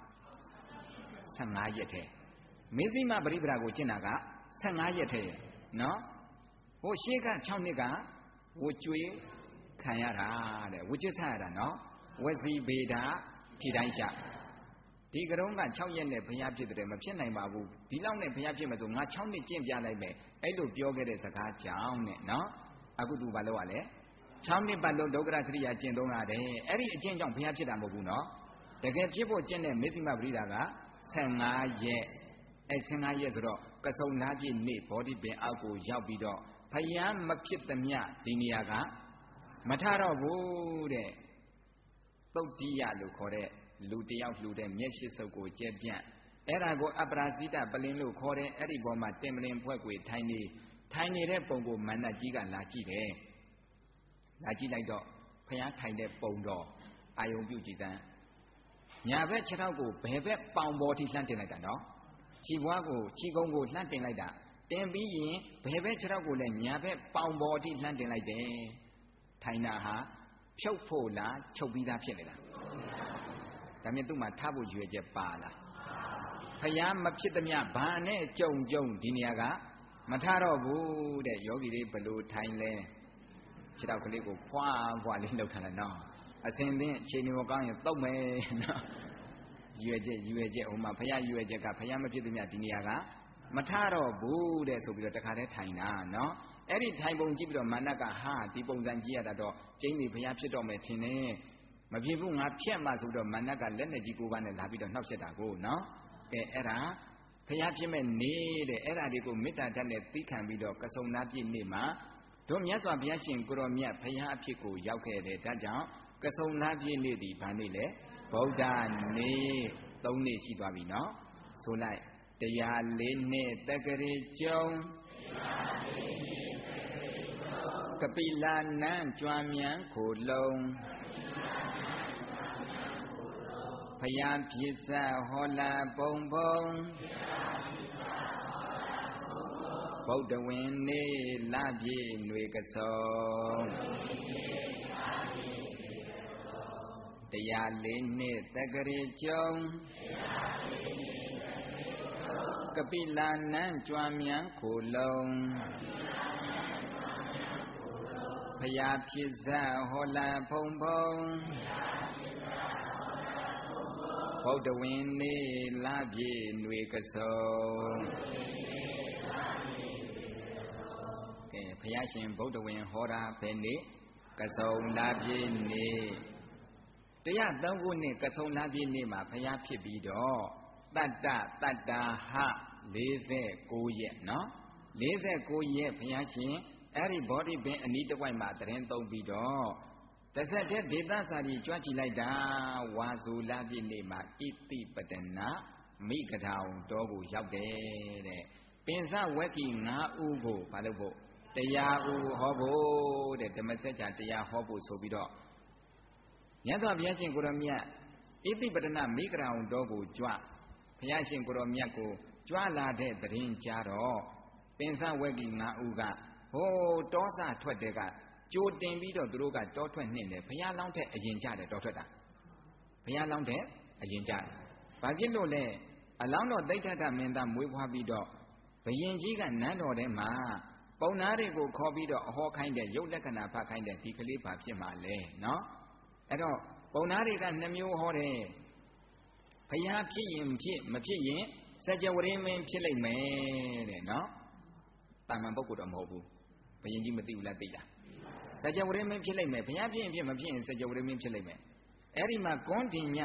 15ရက်ထဲမေဇိမပရိပဒါကိုကျင့်တာက15ရက်ထဲနော်ဟိုရှေ့က6နှစ်ကဝကျွေးခံရတာတဲ့ဝကျွေးဆရတာနော်ဝစီဗေဒဖြီတိုင်းရှာဒီကရုံးက6ရက်နဲ့ဘုရားဖြစ်တယ်မဖြစ်နိုင်ပါဘူးဒီလောက်နဲ့ဘုရားဖြစ်မယ်ဆိုငါ6နှစ်ကျင့်ပြလိုက်မယ်အဲ့လိုပြောခဲ့တဲ့စကားကြောင့်နဲ့နော်အခုသူဘာလုပ်ရလဲ6နှစ်ပတ်လုံးဒုက္ခရသရိယာကျင့်သုံးရတယ်အဲ့ဒီအကျင့်ကြောင့်ဘုရားဖြစ်တာမဟုတ်ဘူးနော်တကယ်ဖြစ်ဖို့ကျင့်တဲ့မေဇိမပရိဒါက15ရက်အဲ့15ရက်ဆိုတော့ကစုံလားပြည့်နေ့ဘောဓိပင်အောက်ကိုရောက်ပြီးတော့ဘုရားမဖြစ်သမျှဒီနေရာကမထတော့ဘူးတဲ့သုတ်တိယလို့ခေါ်တဲ့လူတယောက်လှူတဲ့မျက်ရှိစုပ်ကိုကျဲပြန့်အဲ့ဒါကိုအပရာဇိတပလင်လို့ခေါ်တယ်အဲ့ဒီပေါ်မှာတင်ပလင်ဖွဲ့ကွေထိုင်နေတဲ့ပုံကိုမန္တကြီးကလာကြည့်တယ်လာကြည့်လိုက်တော့ဘုရားထိုင်တဲ့ပုံတော်အာယုံပြုကြည်စမ်းညာဘက်ခြေထောက်ကိုဘယ်ဘက်ပေါင်ပေါ်ထိလှမ်းတင်လိုက်တာနော်ခြေပွားကိုခြေကုံကိုလှမ်းတင်လိုက်တာတင်ပြီးရင်ဘယ်ဘက်ခြေထောက်ကိုလည်းညာဘက်ပေါင်ပေါ်ထိလှမ်းတင်လိုက်တယ်ထိုင်တာဟာဖြုတ်ဖို့လားချုပ်ပြီးသားဖြစ်နေတာဒါမြင်သူ့မှာထားဖို့ရွယ်ချက်ပါလားဖယားမဖြစ်သမျှဘာနဲ့ကြုံဒီနေရာကမထားတော့ဘူးတဲ့ယောဂီတွေဘလို့ထိုင်လဲခြေထောက်ကလေးကိုဖွာလေးလှုပ်ထားတယ်နော်အစဉ်သင်းအချိန်မကောင်းရင်တုတ်မယ်နော်ရွယ်ချက်ဟိုမှာဖယားရွယ်ချက်ကဖယားမဖြစ်သမျှဒီနေရာကမထားတော့ဘူးတဲ့ဆိုပြီးတော့တခါတည်းထိုင်တာနော်အဲ့ဒီထိုင်ပုံကြည့်ပြီးတော့မာနကဟာဒီပုံစံကြည့်ရတာတော့ကျင်းနေဖယားဖြစ်တော့မယ်ထင်တယ်မဖြစ်ဘူးငါဖြတ်မှဆိုတော့မာနကလက်နဲ့ကြီးကိုးပါးနဲ့လာပြီးတော့နှောက်ချက်တာကိုနော်ကဲအဲ့ဒါဖယားဖြစ်မဲ့နေတဲ့အဲ့ဒါတွေကိုမေတ္တာဓာတ်နဲ့သိခံပြီးတော့ကစုံနာပြည့်နေ့မှာတို့မြတ်စွာဘုရားရှင်ကိုရောမြတ်ဖယားအဖြစ်ကိုရောက်ခဲ့တယ်ဒါကြောင့်ကစုံနာပြည့်နေ့ဒီဘာနေ့လဲဗုဒ္ဓနေ့3နေ့ရှိသွားပြီနော်ဆိုလိုက်104နှစ်တက္ကရာကျုံကပိလာနန်းကြွားမြန်ခိုလုံးဖယားဖြစ်စဟောလာပုံဗုဒ္ဓဝင်နေလပြည့်ຫນွေကစုံ104နှစ်တက္ကရာကျုံကပိလာနန်းကြွားမြန်ခိုလုံးဖယားဖြစ်စဟောလာဖုံဗုဒ္ဓဝင်နေလပြည့်ຫນွေကစုံကဲဘုရားရှင်ဗုဒ္ဓဝင်ဟောတာဘယ်နေ့ကစုံလပြည့်နေ့103ခုနှစ်ကစုံလပြည့်နေ့မှာဘုရားဖြစ်ပြီးတော့တတ္တာဟ49ရက်နော်49ရက်ဘုရားရှင်အဲ့ဒီဘောဓိပင်အနီးတစ်ဝိုက်မှာတရင်သုံးပြီးတော့တစ်ဆက်တည်းဒေသစာရီကြွားကြည့်လိုက်တာဝါဇူလပြည့်နေ့မှာဣတိပတနာမိဂထောင်တော်ကိုရောက်တယ်တဲ့ပင်စဝက်ကီ9ဦးကိုဘာလို့ဖို့တရားဦးဟောဖို့တဲ့ဓမ္မစကြာတရားဟောဖို့ဆိုပြီးတော့မြတ်စွာဘုရားရှင်ကိုရမြတ်ဣတိပတနာမိဂထောင်တော်ကိုကြွဘုရားရှင်ကိုရမြတ်ကိုကြွလာတဲ့တရင်ကြတော့ပင်စဝက်ကီ9ဦးကဟိုတောစထွက်တဲ့ကကြိုတင်ပြီးတော့သူတို့ကတောထွက်နှင့်တယ်ဘုရားလောင်းတဲ့အရင်ကြတယ်တောထွက်တာဘုရားလောင်းတဲ့အရင်ကြတယ်ဘာဖြစ်လို့လဲအလောင်းတော်သိဋ္ဌထမင်းသားမွေးဖွားပြီးတော့ဘယင်ကြီးကနန်းတော်ထဲမှာပုံနာတွေကိုခေါ်ပြီးတော့အဟောခိုင်းတဲ့ရုပ်လက္ခဏာဖတ်ခိုင်းတဲ့ဒီကလေးဘာဖြစ်မှာလဲနော်အဲ့တော့ပုံနာတွေက2မျိုးဟောတယ်ဘုရားဖြစ်ရင်ဖြစ်မဖြစ်ရင်စัจ java ရင်းမင်းဖြစ်လိမ့်မယ်တဲ့နော်တာမန်ပုဂ္ဂိုလ်တော့မဟုတ်ဘူးဘယင်ကြီးမသိဘူးလားသိလားစัจ java ရင်းမင်းဖြစ်လိမ့်မယ်ဘုရားဖြစ်ရင်ဖြစ်မဖြစ်ရင်စัจ java ရင်းမင်းဖြစ်လိမ့်မယ်အဲ့ဒီမှာကွန်တင်ည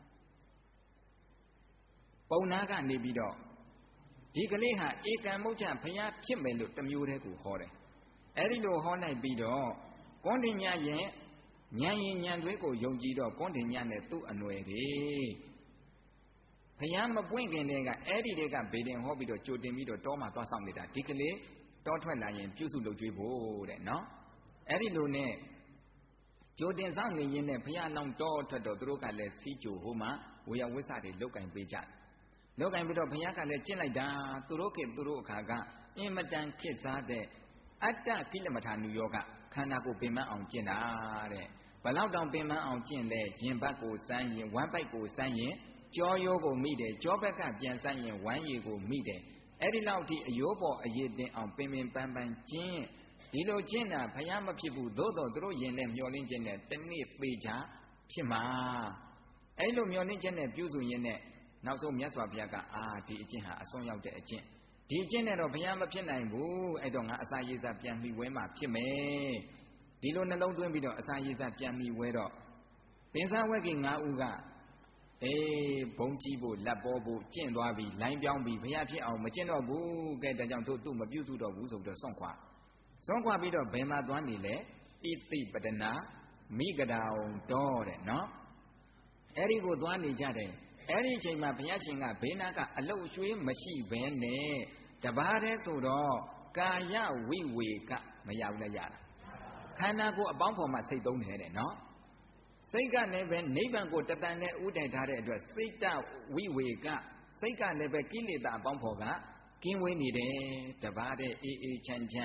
ပုံနာကနေပြီးတော့ဒီကလေးဟာဧကံမုတ်ချဘုရားဖြစ်မယ်လို့တမျိုးတည်းကိုဟောတယ်အဲ့ဒီလိုဟောလိုက်ပြီးတော့ကွန်တင်ညရဲ့ဉာဏ်ရင်ဉာဏ်တွေးကိုယုံကြည်တော့ကွန်တင်ညနဲ့သူ့အနွယ်တွေဘုရားမပွင့်ခင်တည်းကအဲ့ဒီတည်းကဗေဒင်ဟောပြီးတော့ကြိုတင်ပြီးတော့တောမှာသွားဆောင်နေတာဒီကလေးတောထွက်လာရင်ပြုစုလုပ်ကြွေးဖို့တဲ့နော်အဲ့ဒီလိုနဲ့ကြိုတင်ဆောင်နေရင်းနဲ့ဘုရားလောင်းတောထွက်တော့သူတို့ကလည်းစီးကြိုဟိုမှာဝေယဝိဆတွေလုတ်ကင်ပေးကြလုတ်ကင်ပြီးတော့ဘုရားကလည်းကျင့်လိုက်တာသူတို့ကသူတို့အခါကအင်မတန်ခေတ်စားတဲ့အတ္တကိလမထာနုယောဂခန္ဓာကိုပင်မအောင်ကျင့်တာတဲ့ဘလောက်တောင်ပင်မအောင်ကျင့်လဲရင်ဘတ်ကိုစမ်းရင်ဝမ်းပိုက်ကိုစမ်းရင်ကြောရိုးကိုမိတယ်ကြောဘက်ကပြန်ဆိုင်ရင်ဝမ်းရည်ကိုမိတယ်အဲ့ဒီလောက်ထိအယိုးပေါ်အရေးတင်အောင်ပင်ပန်းကျင်းဒီလိုကျင့်တာဘုရားမဖြစ်ဘူးသို့တော်သူတို့ရင်နဲ့မျောလင်းခြင်းနဲ့တနေ့ပေချာဖြစ်မှာအဲ့လိုမျောလင်းခြင်းနဲ့ပြုစုရင်းနဲ့နောက်ဆုံးမြတ်စွာဘုရားကဒီအကျင့်ဟာအစွန်းရောက်တဲ့အကျင့်ဒီအကျင့်နဲ့တော့ဘုရားမဖြစ်နိုင်ဘူးအဲ့တော့ငါအစာရေးစားပြန်မိဝဲမှာဖြစ်မယ်ဒီလိုနှလုံးသွင်းပြီးတော့အစာရေးစားပြန်မိဝဲတော့ပင်စားဝက်ကင်9ဦးကဘုံကြီးဖို့လက်ပေါ်ဖို့ကျင့်သွားပြီးလိုင်းပြောင်းပြီးဘုရားဖြစ်အောင်မကျင့်တော့ဘူးကဲဒါကြောင့်သူ့မပြုစုတော့ဘူးဆိုပြီးတော့စွန့်ခွာပြီးတော့ဘယ်မှာသွားနေလဲဣတိပတနာမိဂဒေါင်တော်တဲ့နော်အဲ့ဒီကိုသွားနေကြတယ်အဲ့ဒီအချိန်မှာဘုရားရှင်ကဘေးနာကအလုတ်ရွှေမရှိဘဲနဲ့တပါးတည်းဆိုတော့ကာယဝိဝေကမရဘူးလားရတာခန္ဓာကိုယ်အပေါင်းဖော်မှစိတ်သုံးတယ်တဲ့နော်စိတ်ကလည်းပဲနိဗ္ဗာန်ကိုတတန်နဲ့ဥတည်ထားတဲ့အတွက်စိတ်တဝိဝေကစိတ်ကလည်းပဲကိလေသာအပေါင်းဖော်ကကင်းဝေးနေတယ်တပါးတဲ့အေးအေးချမ်းချမ်း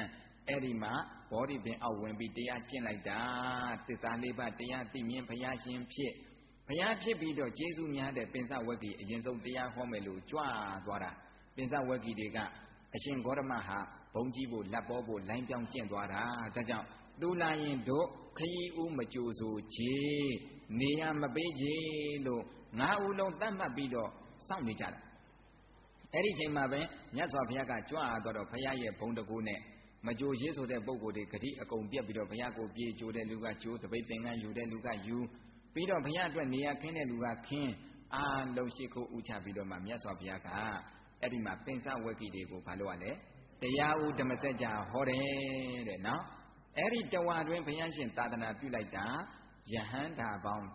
အဲ့ဒီမှာဘောဓိပင်အောက်ဝင်ပြီးတရားကျင့်လိုက်တာသစ္စာလေးပါးတရားသိမြင်ဘုရားရှင်ဖြစ်ဘုရားဖြစ်ပြီးတော့ကျေးဇူးများတဲ့ပင်စဝဂ္ဂီအရင်ဆုံးတရားဟောမယ်လို့ကြွသွားတာပင်စဝဂ္ဂီတွေကအရှင်ဂေါတမဟာဘုံကြီးဖို့လက်ပေါ်ဖို့လိုင်းပြောင်းကျင့်သွားတာဒါကြောင့်သူလာရင်တို့ခရီးဦးမကြိုဆိုချေနေရမပေးချေလို့၅ဦးလုံးတတ်မှတ်ပြီးတော့စောင့်နေကြတာအဲ့ဒီချိန်မှာပဲမြတ်စွာဘုရားကကြွသွားတော့ဘုရားရဲ့ဘုံတကူနဲ့မကြိုချေဆိုတဲ့ပုဂ္ဂိုလ်တွေဂတိအကုန်ပြက်ပြီးတော့ဘုရားကိုပြေကြိုတဲ့လူကကြိုတပိတ်သင်္ကန်းယူတဲ့လူကယူပြီးတော့ဘုရားအတွက်နေရာခင်းတဲ့လူကခင်းအားလုံးရှိခိုးဥချပြီးတော့မှမြတ်စွာဘုရားကအဲ့ဒီမှာပင်စဝဂ္ဂီတွေကိုဘာလို့ ရလဲတရားဥဓမ္မစကြာဟောတယ်တဲ့နော်အဲ့ဒီတဝါတွင်ဘုရားရှင်သာသနာပြုလိုက်တာယဟန္တာပေါင်း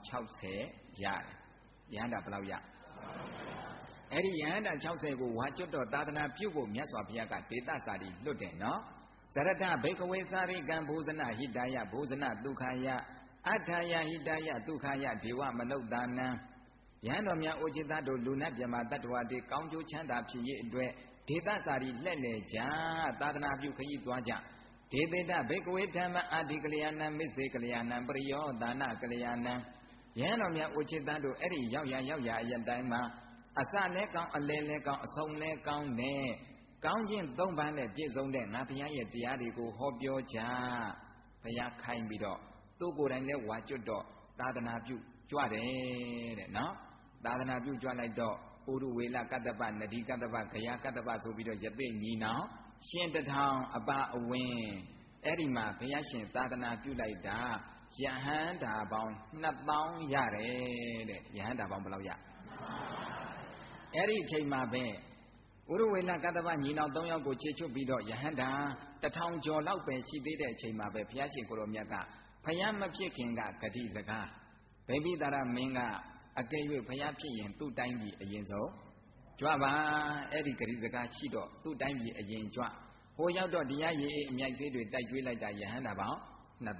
60ရတယ်ယဟန္တာဘယ်လောက်ရအဲ့ဒီယဟန္တာ60ကိုဝါကျွတ်တော်သာသနာပြုဖို့မြတ်စွာဘုရားကဒေသစာရီလွတ်တယ်နော်ဇရတဘိကဝေစာရိကံဘုဇနဟိတယဘုဇနဒုက္ခယအထာယဟိတယဒုက္ခယဒေဝမနုဿာနံယဟန်တော်များအိုจิตတို့လူနတ်မြမတတ္တဝါတွေကောင်းကျိုးချမ်းသာဖြစ်ရေးအတွက်ဒေသစာရီလှဲ့လေကြသာသနာပြုခရီးသွားကြဒေသေတဘိကဝေဓမ္မအာတိကလျာဏံမစ္စေကလျာဏံပရိယောဒါနကလျာဏံယဟန်တော်များအိုจิตတို့အဲ့ဒီရောက်ရအရတိုင်းမှာအစလဲကောင်းအလဲလဲကောင်းအဆုံးလဲကောင်းနဲ့ကောင်းခြင်း၃ပါးနဲ့ပြည့်စုံတဲ့ငါဘုရားရဲ့တရားတွေကိုဟောပြောကြဘုရားခိုင်းပြီးတော့သူ့ကိုယ်တိုင်လဲဝါကျွတ်တော့သာသနာပြုကြွတယ်တဲ့နော်သာသနာပြုကြွလိုက်တော့ဥရုဝေလကတ္တပနဒီကတ္တပဂယာကတ္တပဆိုပြီးတော့ယသိညီနောင်ရှင်တထောင်အပအဝင်းအဲ့ဒီမှာဘုရားရှင်သာသနာပြုလိုက်တာယဟန္တာပေါင်း2000ရတယ်တဲ့ယဟန္တာပေါင်းဘယ်လောက်ရအဲ့ဒီအချိန်မှာပဲဥရဝေလကတ္တပညီနောင်3ယောက်ကိုခြေချွတ်ပြီးတော့ယဟန္တာ1000ကျော်လောက်ပဲရှိသေးတဲ့အချိန်မှာပဲဘုရားရှင်ကိုရောမြတ်ကဘုရားမဖြစ်ခင်ကဂတိစကားဗိဗိသာရမင်းကအကယ်၍ဘုရားဖြစ်ရင်သူ့တိုင်းပြည်အရင်ဆုံးကြွပါအဲ့ဒီဂတိစကားရှိတော့သူ့တိုင်းပြည်အရင်ကြွဟိုရောက်တော့တရားရည်အမြိုက်သေးတွေတိုက်ကြွေးလိုက်တာယဟန္တာပေါင်း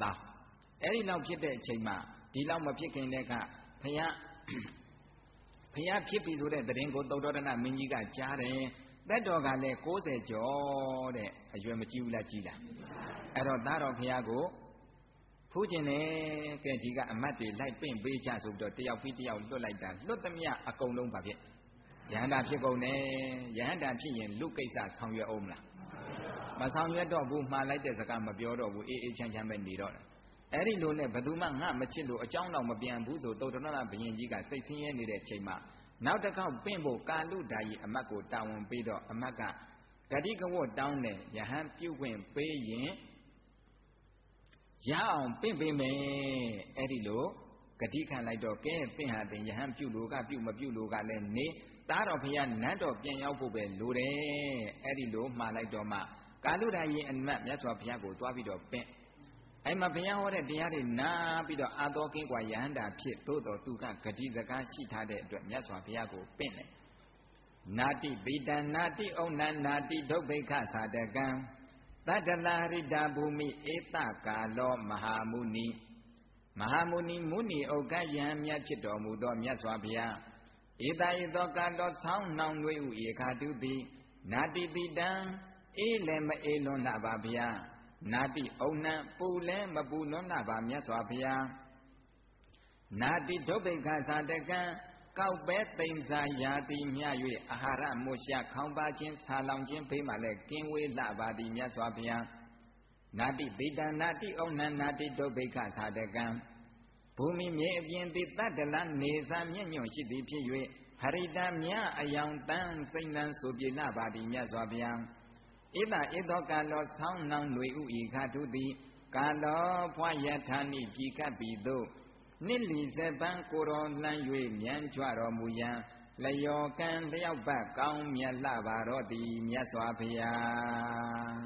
2000အဲ့ဒီလောက်ဖြစ်တဲ့အချိန်မှာဒီလောက်မဖြစ်ခင်တည်းကဘုရားဖြစ်ပြီဆိုတဲ့တရင်ကိုသုတ္တရဏမင်းကြီးကကြားတယ်သက်တော်ကလည်း60ကျော်တဲ့အရွယ်မကြီးဘူးလားကြီးလားအဲ့တော့သားတော်ဘုရားကိုဖူးခြင်းနဲ့ကဲဒီကအမတ်တွေလိုက်ပင့်ပေးကြဆိုပြီးတော့တယောက်ပြီးတယောက်လွတ်လိုက်တာလွတ်သမျှအကုန်လုံးပါဖြစ်ယဟန္တာဖြစ်ကုန်တယ်ယဟန္တာဖြစ်ရင်လူကိစ္စဆောင်ရွက်အောင်မလားမဆောင်ရွက်တော့ဘူးမှားလိုက်တဲ့စကားမပြောတော့ဘူးအေးအေးချမ်းချမ်းပဲနေတော့တယ်အဲ့ဒီလိုနဲ့ဘယ်သူမှငါမချစ်လို့အကြောင်းတော့မပြန်ဘူးဆိုသုတ္တရဏဘုရင်ကြီးကစိတ်ဆင်းရဲနေတဲ့ချိန်မှာနောက်တစ်ခေါက်ပင့်ဖို့ကာလုဒာယီအမတ်ကိုတာဝန်ပေးတော့အမတ်ကဂတိကဝတ်တောင်းတယ်ယဟန်ပြုခွင့်ပေးရင်ရအောင်ပင့်ပေးမယ်အဲ့ဒီလိုဂတိခံလိုက်တော့ကဲပင့်ဟာတင်ယဟန်ပြုလို့ကပြုမပြုလို့ကလည်းနေသားတော်ဘုရားနန်းတော်ပြန်ရောက်ဖို့ပဲလိုတယ်အဲ့ဒီလိုမှားလိုက်တော့မှကာလုဒာယီအမတ်မြတ်စွာဘုရားကိုတွားပြီးတော့ပင့်အဲ့မှာဘုရားဟောတဲ့တရားတွေနာပြီးတော့အာတော်ကင်းกว่าယဟန္တာဖြစ်သို့တော်သူကဂတိစကားရှိထားတဲ့အတွက်မြတ်စွာဘုရားကိုပင့်တယ်နာတိပိတံနာတိဩနနာတိဒုဗ္ဗိခသာတကံသတ္တလာရိတာဘူမိဧတကာလောမဟာမုနိမုနိဩကယံမြတ်ဖြစ်တော်မူသောမြတ်စွာဘုရားဧတဧသောကာလောဆောင်းနှောင်တွေဥဧခာတုတိနာတိပိတံအေးလည်းမအေးလွန်လှပါဗျာနာတိဩနံပူလဲမပူလွန်းလှပါမြတ်စွာဘုရားနာတိဒုဗ္ဗိခသာတကံကောက်ပဲသိမ့်စာရာတိမြ၍အာဟာရမွတ်ရှာခေါင်းပါခြင်းဆာလောင်ခြင်းဖေးမှလည်းကင်းဝေးလှပါသည်မြတ်စွာဘုရားနာတိဗိတံနာတိဩနံနာတိဒုဗ္ဗိခသာတကံဘူမိမြေအပြင်သည်တတ္တလနေစာမြင့်ညွန့်ရှိသည်ဖြစ်၍ဟရိတမြအယောင်တန်းစိမ့်လန်းဆိုပြေလှပါသည်မြတ်စွာဘုရားဧတဧသောကာလောဆောင်းနှောင်တွေဥဤခါတုတိကာလောဖွာယထာနိပြီကပ်ပြီသို့နှစ်လီစပန်းကိုရောလှမ်း၍မြန်ကြွတော်မူရန်လျော်ကံလျောက်ပတ်ကောင်းမြတ်လှပါတော့သည်မြတ်စွာဘုရား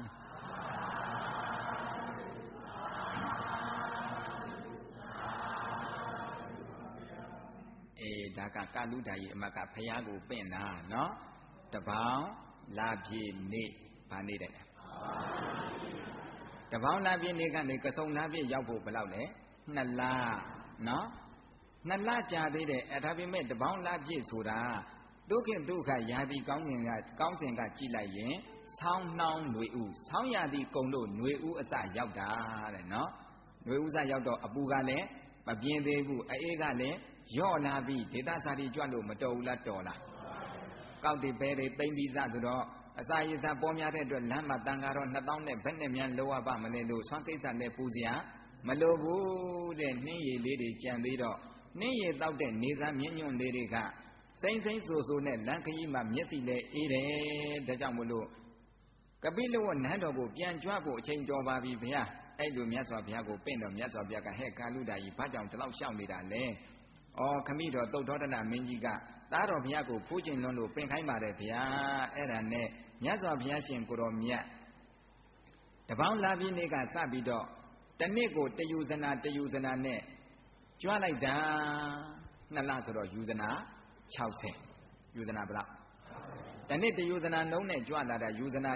ဒါကကာလုဒာယီအမတ်ကဘုရားကိုပင့်တာနော်တပေါင်းလာပြည့်နေ့ဗာနေတယ်တပေါင်းလာပြည့်နေ့ကနေကစုံလာပြည့်ရောက်ဖို့ဘယ်လောက်လဲ2လနော်2လကြာသေးတယ်ဒါပေမဲ့တပေါင်းလာပြည့်ဆိုတာသူဒုက္ခဒုက္ခရာသီကောင်းစဉ်ကကြည်လိုက်ရင်ဆောင်းနှောင်းຫນွေဥဆောင်းရာသီကုံလို့ຫນွေဥအစရောက်တာတဲ့နော်ຫນွေဥစရောက်တော့အပူကလည်းမပြင်းသေးဘူးအေးကလည်းရော့လာပြီးဒေသစာတွေကြွလို့မတော်ဘူးလားတော်လားကောက်တွေပဲတွေသိမ့်ပြီးစဆိုတော့အစာရေစာပေါ်များတဲ့အတွက်လမ်းမှာတန်ဃာတော်2000နဲ့ဘယ်နဲ့မြန်လောရပါမလဲလို့ဆွမ်းကိစ္စနဲ့ပူစရာမလိုဘူးတဲ့နှင်းရည်လေးတွေကြံသေးတော့နှင်းရည်တောက်တဲ့နေစားမြင့်ညွန့်လေးတွေကစိမ့်စိမ့်ဆူဆူနဲ့လမ်းခရီးမှာမျက်စိလည်းအေးတယ်ဒါကြောင့်မို့လို့ကပိလဝနန်းတော်ကိုပြန်ကြွဖို့အချိန်တော်ပါပြီဗျာအဲ့လိုမြတ်စွာဘုရားကိုပင့်တော်မြတ်စွာဘုရားကဟဲ့ကာလုဒ္ဒကြီးဘာကြောင့်ဒီလောက်ရှောက်နေတာလဲဩခမိတော်သုတ်တော်တနာမင်းကြီးကသားတော်ဘုရားကိုဖိုးကျင်လွန်းလို့ပင်ခိုင်းပါတယ်ဗျာအဲ့ဒါနဲ့မြတ်စွာဘုရားရှင်ကိုတော်မြတ်တပေါင်းလာပြီးနေ့ကစပြီးတော့တနေ့ကိုတယူဇနာနဲ့ကြွလိုက်တာ2လဆိုတော့ယူဇနာ60ယူဇနာဘယ်လောက်တနေ့တယူဇနာနှုံးနဲ့ကြွလာတာယူဇနာ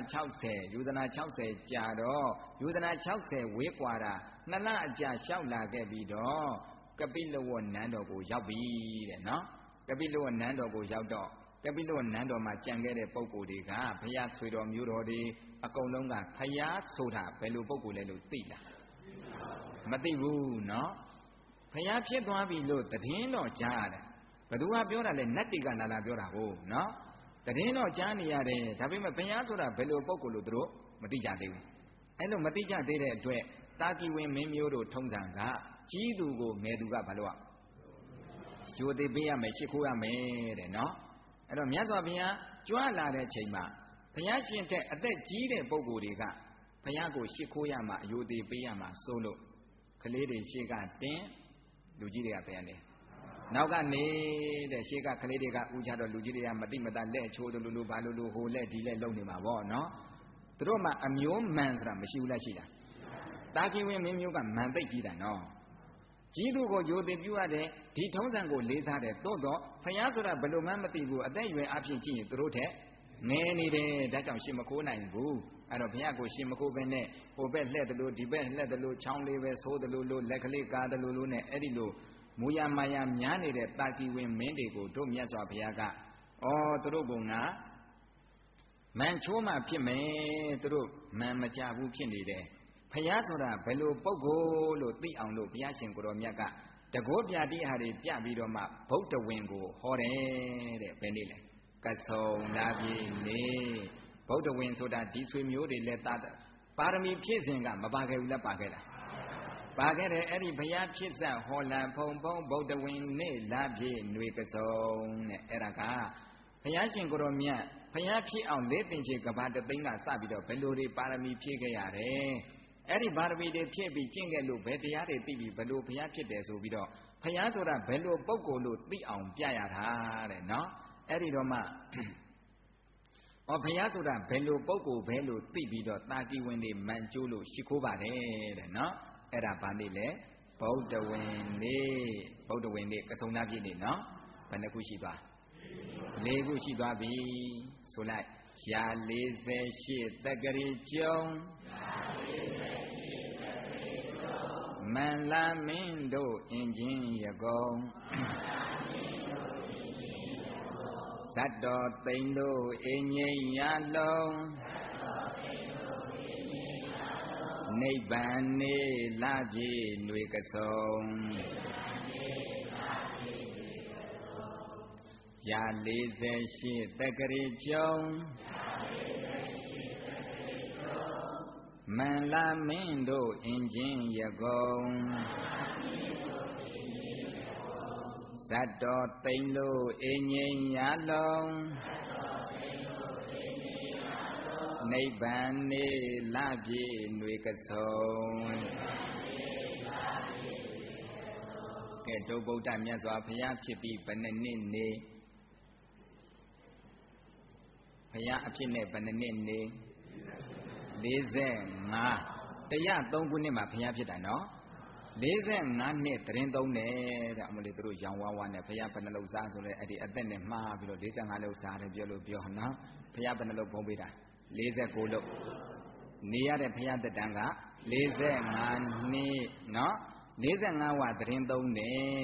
60ကြာတော့ယူဇနာ60ဝေးကွာတာ2လအကြာလျှောက်လာခဲ့ပြီးတော့ကပိလဝနန်းတော်ကိုရောက်ပြီတဲ့နော်ကပိလဝနန်းတော်ကိုရောက်တော့ကပိလဝနန်းတော်မှာကြံခဲ့တဲ့ပုဂ္ဂိုလ်တွေကဘုရားဆွေတော်မျိုးတော်တွေအကုန်လုံးကဘုရားဆိုတာဘယ်လိုပုဂ္ဂိုလ်လဲလို့သိလားမသိဘူးနော်ဘုရားဖြစ်သွားပြီလို့တည်င်းတော့ကြားရတယ်ဘယ်သူကပြောတာလဲနတ်တိကနာလာပြောတာဟုတ်နော်တည်င်းတော့ကြားနေရတယ်ဒါပေမဲ့ဘုရားဆိုတာဘယ်လိုပုဂ္ဂိုလ်လို့သူတို့မသိကြသေးဘူးအဲ့လိုမသိကြသေးတဲ့အတွက်တာကီဝင်မင်းမျိုးတို့ထုံးစံကကြီးသူကိုငယ်သူကဘာလို့ရိုသေပေးရမယ်ရှ िख ိုးရမယ်တဲ့နော်အဲ့တော့မြတ်စွာဘုရားကြွလာတဲ့ချိန်မှာဘုရားရှင်တဲ့အသက်ကြီးတဲ့ပုဂ္ဂိုလ်တွေကဘုရားကိုရှ िख ိုးရမှာအယိုသေးပေးရမှာစိုးလို့ကလေးတွေရှေ့ကတင်းလူကြီးတွေကဘယ်နဲ့နောက်ကနေတဲ့ရှေ့ကကလေးတွေကဥချတော့လူကြီးတွေကမတိမတလက်ချိုးတယ်လို့ဘာလို့ဟိုလက်ဒီလက်လုံနေမှာပေါ့နော်သူတို့မှအမျိုးမှန်ဆိုတာမရှိဘူးလားရှိလားတာကီဝင်မင်းမျိုးကမှန်သိပ်ကြီးတာနော်ကြီးသူကိုယိုသေးပြုရတယ်ဒီထုံးစံကိုလေးစားတယ်သို့တော့ဘုရားဆိုတာဘယ်လိုမှမသိဘူးအသက်အရွယ်အဖြစ်ကြည့်ရင်သူတို့ထက်ငယ်နေတယ်ဒါကြောင့်ရှင်မခိုးနိုင်ဘူးအဲ့တော့ဘုရားကိုရှင်မခိုးပဲနဲ့ဟိုဘက်လှည့်တယ်လို့ဒီဘက်လှည့်တယ်လို့ချောင်းလေးပဲသိုးတယ်လို့လက်ကလေးကားတယ်လို့နဲ့အဲ့ဒီလိုမူရမာယာများနေတဲ့တာကီဝင်မင်းတွေကိုတို့မြတ်စွာဘုရားကသူတို့ကငါမန်ချိုးမှဖြစ်မယ်သူတို့မန်မကြဘူးဖြစ်နေတယ်ဘုရားဆိုတာဘယ်လိုပုဂ္ဂိုလ်လို့သိအောင်လို့ဘုရားရှင်ကိုတော်မြတ်ကတကောပြတိဟာတွေပြပြီးတော့မှဗုဒ္ဓဝင်ကိုဟောတယ်တဲ့ဘယ်နေ့လဲကဆုံလာပြီနေဗုဒ္ဓဝင်ဆိုတာဒီဆွေမျိုးတွေလည်းပါရမီဖြည့်စဉ်ကမပါခဲ့ဘူးလားပါခဲ့လားပါခဲ့တယ်အဲ့ဒီဘုရားဖြစ်စဟောလံဖုံဖုံဗုဒ္ဓဝင်နေလာပြီຫນွေကဆုံတဲ့အဲ့ဒါကဘုရားရှင်ကိုတော်မြတ်ဘုရားဖြစ်အောင်လေးတင်ချေကဘာတသိန်းကစပြီးတော့ဘယ်လိုတွေပါရမီဖြည့်ခဲ့ရတယ်အဲ့ဒီပါရမီတွေဖြည့်ပြီးကျင့်ခဲ့လို့ဘယ်တရားတွေသိပြီးဘယ်လိုဘုရားဖြစ်တယ်ဆိုပြီးတော့ဘုရားဆိုတာဘယ်လိုပုဂ္ဂိုလ်လို့သိအောင်ပြရတာတဲ့နော်အဲ့ဒီတော့မှဘုရားဆိုတာဘယ်လိုပုဂ္ဂိုလ်ပဲလို့သိပြီးတော့တာကီဝင်တွေမန်ကျိုးလို့ရှ िख ိုးပါတယ်တဲ့နော်အဲ့ဒါဘာနေ့လဲဗုဒ္ဓဝင်နေ့ကဆုံနာပြည့်နေ့နော်ဘယ်နှခုရှိသွား4ခုရှိသွားပြီဆိုလိုက်ရာ48တက္ကရီကျုံမန္လာမင်းတို့အင်ချင်းရကုံဇတ်တော်သိန်းတို့အင်းငိမ့်ရလုံးနိဗ္ဗာန်နေလာပြေຫນွေကဆုံရာ48တက္ကရီကျုံမန္လာမင်းတို့အင်ချင်းရကုံဇတ်တော်သိန်းတို့အင်းငိမ့်ရလုံးနိဗ္ဗာန်နေလာပြေຫນွေကဆုံကဲဒုဗုဒ္ဓမြတ်စွာဘုရားဖြစ်ပြီးဘယ်နှစ်နှစ်နေဘုရားအဖြစ်နဲ့ဘယ်နှစ်နှစ်နေ45 103ခုနှစ်မှာဘုရားဖြစ်တာနော်45နှစ်တရင်သုံးတယ်တဲ့အမလေးသူတို့ရောင်ဝါးဝါးနဲ့ဘုရားဘယ်နှလုံးစားဆိုလဲအဲ့ဒီအသက်နဲ့မှားပြီးတော့45လုံးစားတယ်ပြောလို့ပြောနော်ဘုရားဘယ်နှလုံးဖုံးပေးတာ49လုံးနေရတဲ့ဘုရားတက်တန်းက45နှစ်နော်45ဝတရင်သုံးတယ်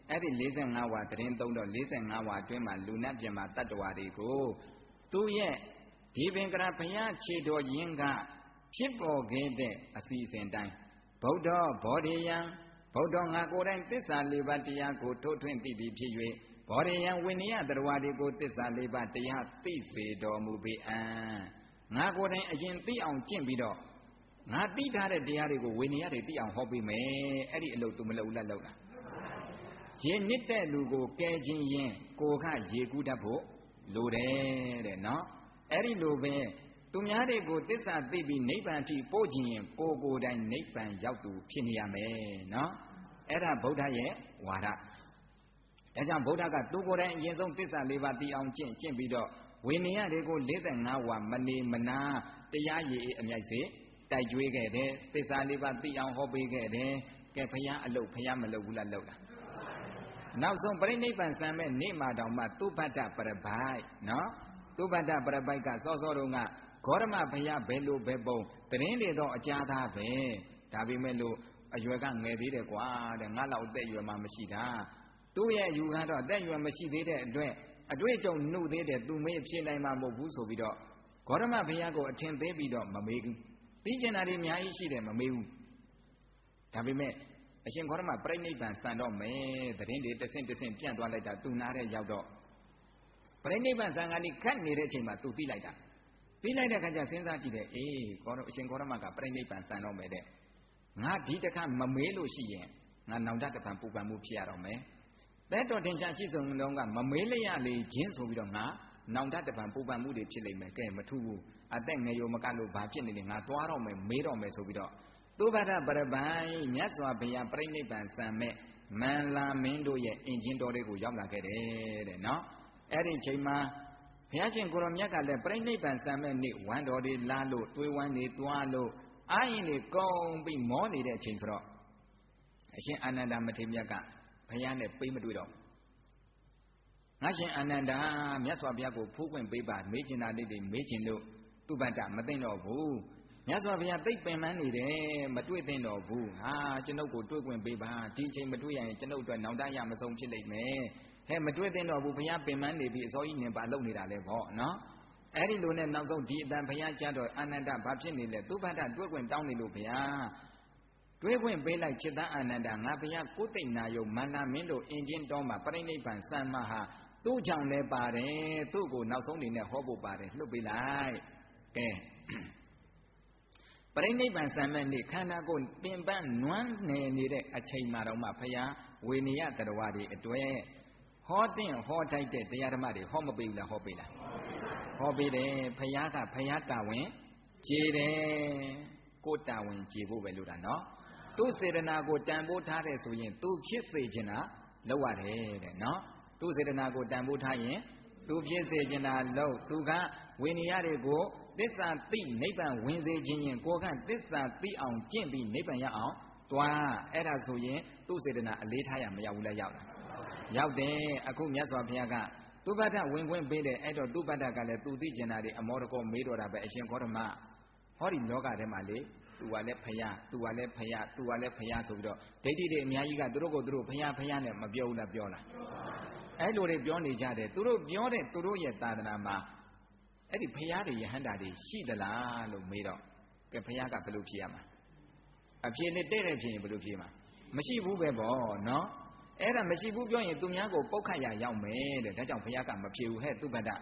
အဲ့ဒီ45ဝါသတင်းသုံးတော့45ဝါအတွင်းမှာလူနတ်ပြမတတ္တဝါတွေကိုသူ့ရဲ့ဒီပင်ကရဘုရားခြေတော်ရင်းကဖြစ်ပေါ်ခဲ့တဲ့အစီအစဉ်တိုင်းဗုဒ္ဓဘောဓိယံဗုဒ္ဓငါကိုယ်တိုင်သစ္စာ၄ပါးတရားကိုထိုးထွင်းသိပြီးဖြစ်၍ဘောဓိယံဝိနည်းတရဝါတွေကိုသစ္စာ၄ပါးတရားသိစေတော်မူပေအံ့ငါကိုယ်တိုင်အရင်သိအောင်ကျင့်ပြီးတော့ငါသိထားတဲ့တရားတွေကိုဝိနည်းတွေသိအောင်ဟောပေးမယ်အဲ့ဒီအလုပ်သူမလုပ်လားလုပ်လားရေနစ်တဲ့လူကိုကဲခြင်းရင်ကိုကရေကူးတတ်ဖို့လိုတယ်တဲ့နော်အဲ့ဒီလိုပဲသူများတွေကိုသစ္စာသိပြီးနိဗ္ဗာန်ထိပို့ခြင်းရင်ကိုယ်တိုင်နိဗ္ဗာန်ရောက်သူဖြစ်နေရမယ်နော်အဲ့ဒါဗုဒ္ဓရဲ့ဝါဒဒါကြောင့်ဗုဒ္ဓကသူကိုယ်တိုင်အရင်ဆုံးသစ္စာ၄ပါးသိအောင်ကျင့်ပြီးတော့ဝိနည်းတွေကို45ဝါမနေမနာတရားရည်အမြိုက်စေတိုက်ကြွေးခဲ့တယ်သစ္စာ၄ပါးသိအောင်ဟောပေးခဲ့တယ်ကဲဘုရားအလုပ်ဘုရားမလုပ်ဘူးလားလုပ်လားနောက်ဆုံးပြိဋိဘံစံမဲ့နေ့မှာတောင်မှသုဘတ္တပရပိုက်နော်သုဘတ္တပရပိုက်ကစောစောတုန်းကဂေါရမဘုရားဘယ်လိုပဲပုံတရင်တွေတော့အကြာသားပဲဒါပေမဲ့လို့အရွယ်ကငယ်သေးတယ်ကွာတဲ့ငါလောက်အသက်အရွယ်မှမရှိတာသူ့ရဲ့ယူကတော့အသက်အရွယ်မရှိသေးတဲ့အတွက်အတွေ့အကြုံနှုတ်သေးတယ်သူမေးဖြေနိုင်မှာမဟုတ်ဘူးဆိုပြီးတော့ဂေါရမဘုရားကိုအထင်သေးပြီးတော့မမေးဘူးသိကျင်တာတွေအများကြီးရှိတယ်မမေးဘူးဒါပေမဲ့အရှင်ဂေါရမပြိဋိဘံစံတော့မယ်တရင်တွေတဆင့်ပြန့်သွားလိုက်တာသူနားတဲ့ရောက်တော့ပြိဋိဘံစံကနေခတ်နေတဲ့အချိန်မှာသူသိလိုက်တာသိလိုက်တဲ့အခါကျစဉ်းစားကြည့်တယ်အေးအရှင်ဂေါရမကပြိဋိဘံစံတော့မယ်တဲ့ငါဒီတခါမမေးလို့ရှိရင်ငါနောင်တတပံပူပန်မှုဖြစ်ရတော့မယ်တဲ့တော်ထင်ရှားရှိဆုံးလုံးကမမေးလျက်လေခြင်းဆိုပြီးတော့ငါနောင်တတပံပူပန်မှုတွေဖြစ်လိမ့်မယ်ကဲမထူးဘူးအသက်ငယ်ရောမကလို့ဘာဖြစ်နေလဲငါသွားတော့မယ်မေးတော့မယ်ဆိုပြီးတော့သုဘဒပရပိုင်မြတ်စွာဘုရားပြိဋိဘံစံမဲ့မန္လာမင်းတို့ရဲ့အင်ဂျင်တော်တွေကိုရောက်လာခဲ့တယ်တဲ့နော်အဲ့ဒီချိန်မှာဘုရားရှင်ကိုရောမြတ်ကလည်းပြိဋိဘံစံမဲ့နေ့ဝမ်းတော်တွေလာလို့တွေးဝမ်းတွေတွားလို့အာရင်တွေကုံပြီးမောနေတဲ့အချိန်ဆိုတော့အရှင်အာနန္ဒမထေရမြတ်ကဘုရားနဲ့ပေးမတွေ့တော့ငါရှင်အာနန္ဒာမြတ်စွာဘုရားကိုဖိုးခွင့်ပေးပါမေးချင်တာလေးတွေမေးချင်လို့သူပတ္တမသိတော့ဘူးမြတ်စွာဘုရားသိပ်ပင်ပန်းနေတယ်မတွေ့သင့်တော့ဘူးဟာကျွန်ုပ်ကိုတွေ့ခွင့်ပေးပါဒီအချိန်မတွေ့ရရင်ကျွန်ုပ်အတွက်နောင်တရမဆုံးဖြစ်လိမ့်မယ်ဟဲ့မတွေ့သင့်တော့ဘူးဘုရားပင်ပန်းနေပြီအစောကြီးနင်ပါလုပ်နေတာလေပေါ့နော်အဲ့ဒီလိုနဲ့နောက်ဆုံးဒီအတန်ဘုရားကြားတော့အာနန္ဒဘာဖြစ်နေလဲသူပတ္တတွေ့ခွင့်တောင်းနေလို့ဘုရားတွေ့ခွင့်ပေးလိုက်จิตအာနန္ဒငါဘုရားကိုယ်တိတ်နာယုံမန္လာမင်းတို့အင်ဂျင်တော်မှာပြိဋိဘံစံမဟာသူ့ကြောင့်လည်းပါတယ်သူ့ကိုနောက်ဆုံးနေနဲ့ဟောဖို့ပါတယ်လှုပ်ပေးလိုက်ကဲပြိဋိဘံစံမဲ့နေ့ခန္ဓာကိုယ်ပင်ပန်းနွမ်းနယ်နေတဲ့အချိန်မှာတော့မှဘုရားဝေနည်းတရဝါတွေအတွေ့ဟောတဲ့ဟောထိုက်တဲ့တရားဓမ္မတွေဟောမပေးဘူးလားဟောပေးလားဟောပေးတယ်ဘုရားကဘုရားတာဝန်ကြည်တယ်ကိုတာဝန်ကြည်ဖို့ပဲလို့တာနော်သူစေတနာကိုတန်ဖိုးထားတယ်ဆိုရင်သူဖြစ်စေချင်တာလုပ်ရတယ်တဲ့နော်သူစေတနာကိုတန်ဖိုးထားရင်သူဖြစ်စေချင်တာလုပ်သူကဝိနည်းတွေကိုသစ္စာသိနိဗ္ဗာန်ဝင်စေခြင်းရင်ကိုကသစ္စာသိအောင်ကျင့်ပြီးနိဗ္ဗာန်ရအောင်တွားအဲ့ဒါဆိုရင်သူစေတနာအလေးထားရမရောက်ဘူးလားရောက်လားရောက်တယ်အခုမြတ်စွာဘုရားကသူပတ္တဝင်ခွင့်ပေးတယ်အဲ့တော့သူပတ္တကလည်းသူသိကျင်တာတွေအမောတကောမေးတော့တာပဲအရှင်ဂေါတမဟောဒီလောကထဲမှာလေသူကလည်းဖယားသူကလည်းဖယားသူကလည်းဖယားဆိုပြီးတော့ဒိဋ္ဌိတွေအများကြီးကသူတို့ကိုသူတို့ဖယားဖယားနဲ့မပြောဘူးလားပြောလားအဲ့လိုတွေပြောနေကြတယ်သူတို့ပြောတဲ့သူတို့ရဲ့သာသနာမှာအဲ့ဒီဖယားတွေယဟန္တာတွေရှိသလားလို့မေးတော့ကဲဖယားကဘယ်လိုဖြေရမှာအဖြေနဲ့တဲ့တဲ့ဖြေရင်ဘယ်လိုဖြေမှာမရှိဘူးပဲပေါ့နော်အဲ့ဒါမရှိဘူးပြောရင်သူများကိုပုတ်ခတ်ရရောက်မယ်တဲ့ဒါကြောင့်ဘုရားကမဖြေဘူးဟဲ့သူပတ္တ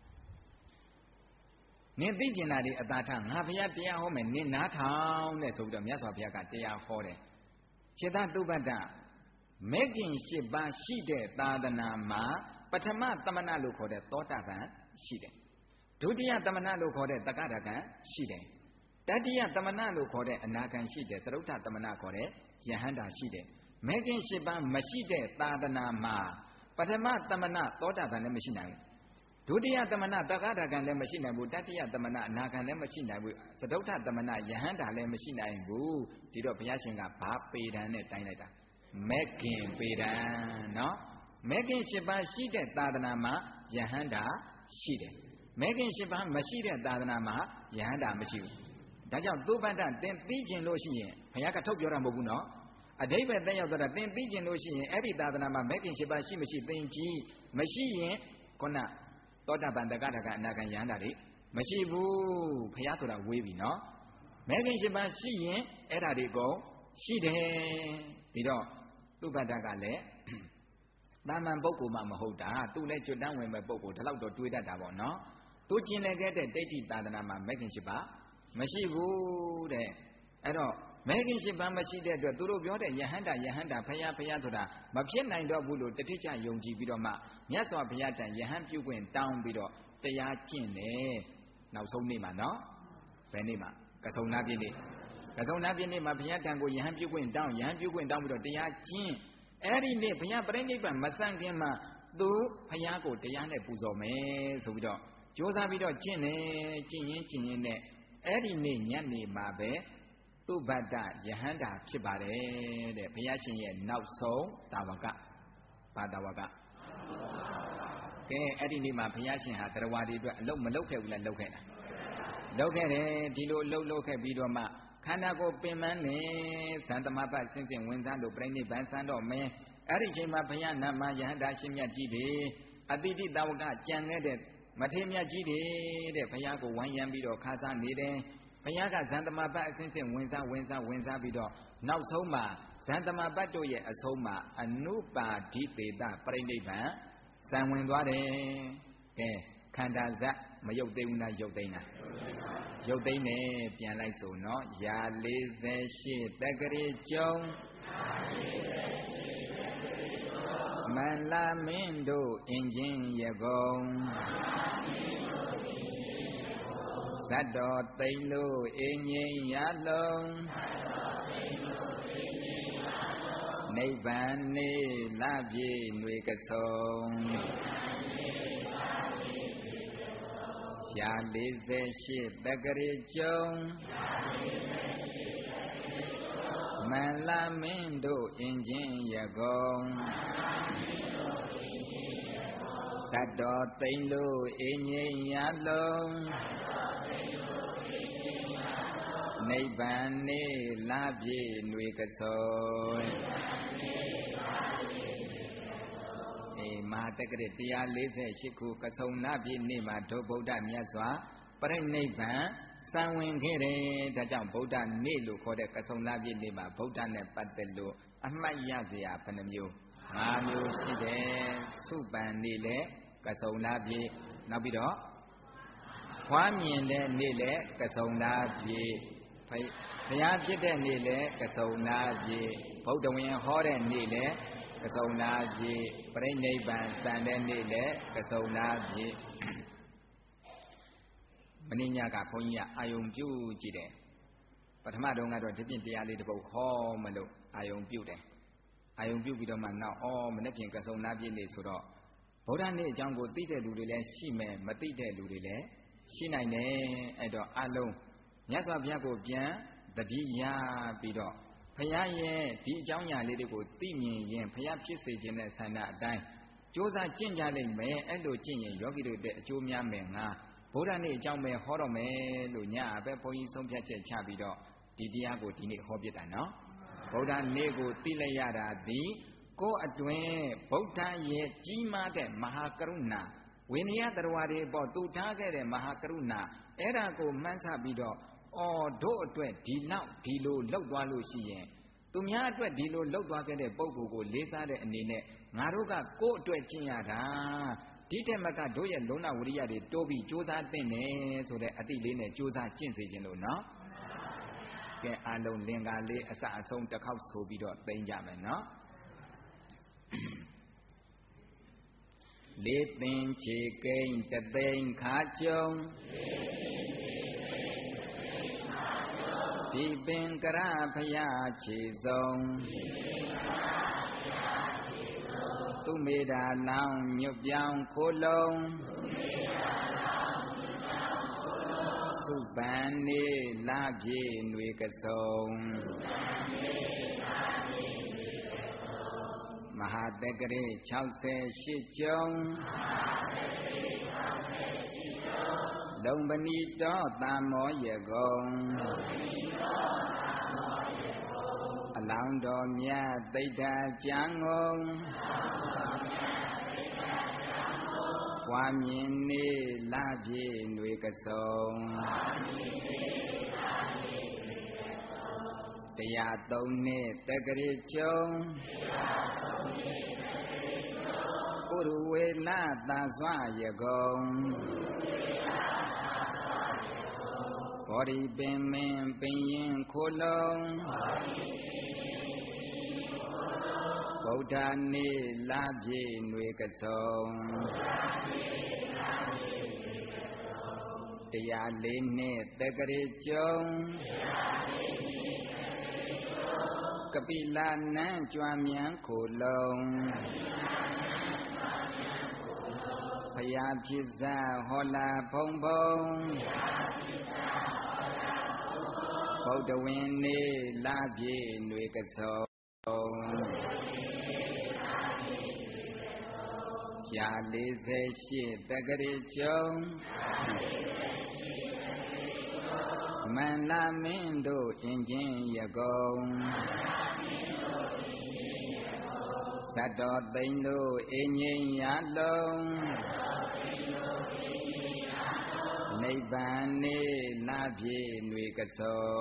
နင်သိကျင်တာဒီအသာထငါဘုရားတရားဟောမယ်နင်နားထောင်တဲ့ဆိုပြီးတော့မြတ်စွာဘုရားကတရားဟောတယ်ခြေသားသူပတ္တမဲခင်၈ပါးရှိတဲ့သာသနာမှာပထမသမဏလို့ခေါ်တဲ့သောတာပန်ရှိတယ်ဒုတိယသမဏလို့ခေါ်တဲ့တက္ကရာကံရှိတယ်တတိယသမဏလို့ခေါ်တဲ့အနာကံရှိတယ်သရုတ်ထသမဏခေါ်တဲ့ယဟန္တာရှိတယ်မဲခင်၈ပါးမရှိတဲ့သာသနာမှာပထမသမဏသောတာပန်လည်းမရှိနိုင်ဘူးဒုတိယသမဏတက္ကရာကံလည်းမရှိနိုင်ဘူးတတိယသမဏအနာကံလည်းမရှိနိုင်ဘူးသရုတ်ထသမဏယဟန္တာလည်းမရှိနိုင်ဘူးဒီတော့ဘုရားရှင်ကဘာပေတံနဲ့တိုင်းလိုက်တာမဲခင်ပေတံနော်မဲခင်၈ပါးရှိတဲ့သာသနာမှာယဟန္တာရှိတယ်မဲခင်၈ပါးမရှိတဲ့သာသနာမှာယဟန္တာမရှိဘူးဒါကြောင့်သုပတ္တသင်သိကျင်လို့ရှိရင်ဘုရားကထုတ်ပြောတာမဟုတ်ဘူးနော်အဓိပ္ပာယ်တက်ရောက်တော့သင်သိကျင်လို့ရှိရင်အဲ့ဒီသာသနာမှာမဂ္ဂင်7ပါးရှိမရှိသင်ကြည့်မရှိရင်ခုနသောတာပန်တက္ကရာကအနာဂံယန္တာတွေမရှိဘူးဖះဆိုတာဝေးပြီနော်မဂ္ဂင်7ပါးရှိရင်အဲ့ဒါတွေကုန်ရှိတယ်ဒီတော့သူပတ္တကလည်းတာမန်ပုဂ္ဂိုလ်မှမဟုတ်တာသူလည်းကျွတ်တန်းဝင်မဲ့ပုဂ္ဂိုလ်ဒီလောက်တော့တွေးတတ်တာပေါ့နော်သူကျင်လည်ခဲ့တဲ့ဒိဋ္ဌိသာသနာမှာမဂ္ဂင်7ပါးမရှိဘူးတဲ့အဲ့တော့မဂ္ဂင်7ပါးမရှိတဲ့အတွက်သူတို့ပြောတဲ့ယဟန္တာဖះဆိုတာမဖြစ်နိုင်တော့ဘူးလို့တတိကျယုံကြည်ပြီးတော့မှမြတ်စွာဘုရားတန်ယဟန်ပြုခွင့်တောင်းပြီးတော့တရားကျင့်တယ်နောက်ဆုံးနေ့မှာနော်ဘယ်နေ့မှာကဆုံနာပြည့်နေ့ကဆုံနာပြည့်နေ့မှာဘုရားတန်ကိုယဟန်ပြုခွင့်တောင်းပြီးတော့တရားကျင့်အဲ့ဒီနေ့ဘုရားပြိဋိဘံမဆန့်ခင်မှာသူဘုရားကိုတရားနဲ့ပူဇော်မယ်ဆိုပြီးတော့ကြိုးစားပြီးတော့ကျင့်တယ်ကျင့်ရင်နဲ့အဲ့ဒီနေ့ညနေမှာပဲသူဘတ္တယဟန္တာဖြစ်ပါတယ်တဲ့ဘုရားရှင်ရဲ့နောက်ဆုံးတာဝကဘာတာဝကကဲအဲ့ဒီနေ့မှာဘုရားရှင်ဟာတရားဝါဒီအတွက်အလုံးမလုပ်ခဲ့ဘူးလားလုပ်ခဲ့တာလုပ်ခဲ့တယ်ဒီလိုလုပ်ခဲ့ပြီးတော့မှခန္ဓာကိုယ်ပင်ပန်းနေဇန်တမပတ်စင်ဝင်စားလို့ပြိဋိဘံဆန်းတော့မင်းအဲ့ဒီချိန်မှာဘုရားနာမယဟန္တာရှင်မြတ်ကြီးတွေအတိတိတာဝကကြံခဲ့တဲ့မထေမြတ်ကြီးတွေတဲ့ဘုရားကိုဝိုင်းရံပြီးတော့ခါစားနေတယ်ဘုရားကဇန်တမပတ်အစဉ်ဝင်စားပြီးတော့နောက်ဆုံးမှာဇန်တမပတ်တို့ရဲ့အဆုံးမှာအနုပါဒိတေတပြိဋိဘံဇံဝင်သွားတယ်ကဲခန္ဓာဇတ်မယုတ်သိဘူးလားယုတ်သိမ်းလားယုတ်သိမ်းတယ်ပြန်လိုက်ဆိုနော်ရာ48တက္ကရေကျုံမန္လာမင်းတို့အင်ချင်းရကုံဇတ်တော်သိမ့်လို့အင်းငိမ့်ရလုံးနိဗ္ဗာန်နေလပြေຫນွေကဆုံရာ48တက္ကရေကျုံမန္လာမင်းတို့အင်ချင်းရကုံဇတ်တော်သိမ့်လို့အင်းငိမ့်ရလုံးနိဗ္ဗာန်နေလပြေຫນွေကဆုံမဟာတက္ကရာ148ခုကဆုံလပြေနေ့မှာဒုဗုဒ္ဓမြတ်စွာပြိဋိဘံစံဝင်ခဲ့တယ်ဒါကြောင့်ဗုဒ္ဓနေ့လို့ခေါ်တဲ့ကဆုံလပြေနေ့မှာဗုဒ္ဓနဲ့ပတ်သက်လို့အမှတ်ရစရာဘယ်နှမျိုး5မျိုးရှိတယ်စုပန်နေ့လဲကဆုံလပြေနောက်ပြီးတော့ခွားမြင်တဲ့နေ့လဲကဆုံလပြေဘုရားဖြစ်တဲ့နေ့လဲကဆုံလပြေဗုဒ္ဓဝင်ဟောတဲ့နေ့လဲကဆုံလပြေပြိဋိဘံစံတဲ့နေ့လဲကဆုံလပြေမင်းညကဘုန်းကြီးကအာယုံပြုကြည့်တယ်ပထမတုန်းကတော့ဒီပြင်တရားလေးတစ်ပုဒ်ဟောမလို့အာယုံပြုတယ်အာယုံပြုပြီးတော့မှနောက်မနေ့ပြင်ကဆုံလပြေနေ့ဆိုတော့ဗုဒ္ဓနေ့အကြောင်းကိုသိတဲ့လူတွေလည်းရှိမယ်မသိတဲ့လူတွေလည်းရှိနိုင်တယ်အဲ့တော့အလုံးမြတ်စွာဘုရားကိုပြန်တတိယပြီးတော့ဘုရားရဲ့ဒီအကြောင်းအရာလေးတွေကိုသိမြင်ရင်ဘုရားဖြစ်စေခြင်းတဲ့ဆန္ဒအတိုင်းကြိုးစားကျင့်ကြလိမ့်မယ်အဲ့လိုကျင့်ရင်ယောဂီတို့တဲ့အကျိုးများမယ်ငါဗုဒ္ဓနေ့အကြောင်းပဲဟောတော့မယ်လို့ညပဲဘုန်းကြီးဆုံးဖြတ်ချက်ချပြီးတော့ဒီတရားကိုဒီနေ့ဟောပြတာနော်ဗုဒ္ဓနေ့ကိုသိလိုက်ရတာဒီကိုယ်အတွင်းဗုဒ္ဓရဲ့ကြီးမားတဲ့မဟာကရုဏာဝိနည်းတရားတွေပေါ့သူထားခဲ့တဲ့မဟာကရုဏာအဲ့ဒါကိုမှန်းဆပြီးတော့တို့အတွက်ဒီလောက်ဒီလိုလောက်သွားလို့ရှိရင်သူများအတွက်ဒီလိုလောက်သွားခဲ့တဲ့ပုဂ္ဂိုလ်ကိုလေးစားတဲ့အနေနဲ့ငါတို့ကကိုယ့်အတွက်ကျင့်ရတာဒီတက်မကတို့ရဲ့လုံလဝိရိယတွေတိုးပြီးစ조사သင့်တယ်ဆိုတဲ့အတိလေးနဲ့စ조사ကျင့်စေခြင်းလို့နော်ကဲအလုံးလင်္ကာလေးအစအဆုံးတစ်ခေါက်ဆိုပြီးတော့သိမ့်ကြမယ်နော်လေးသင်္ချေကိန်းတသိန်းခါကျုံဒီပင်ကရဖယားခြေဆုံးသူမေတာလောင်းညွတ်ပြောင်းခိုးလုံးစုပန်နေလာပြေຫນွေကဆုံမဟာတက္ကရေ68ကျုံလုံပဏိတောတာမောယကုံအလောင်တော်မြတ်သိဒ္ဓကျမ်းကုန်ပွားမြင်နေလပြည့်ຫນွေကစုံတရားသုံးနှစ်တက္ကရာကျုံဥရဝေလသာစွာယကုံဘောဓိပင်မင်းပင်ရင်ခိုလုံးဗုဒ္ဓနေ့လပြည့်ຫນွေကစုံတရားလေးနှစ်တက္ကရာကျုံကပိလနန်းကြွားမြန်းခိုလုံးဖယားဖြစ်စားဟောလာဖုံဖုံဗုဒ္ဓဝင်နေ့လပြည့်ຫນွေကစုံရာ48တက္ကရာကျုံမန္လမင်းတို့အင်ချင်းယကုံသတ္တောသိန်းတို့အင်းငိမ့်ရလုံးနိဗ္ဗာန်နေ့လပြည့်ຫນွေကစုံ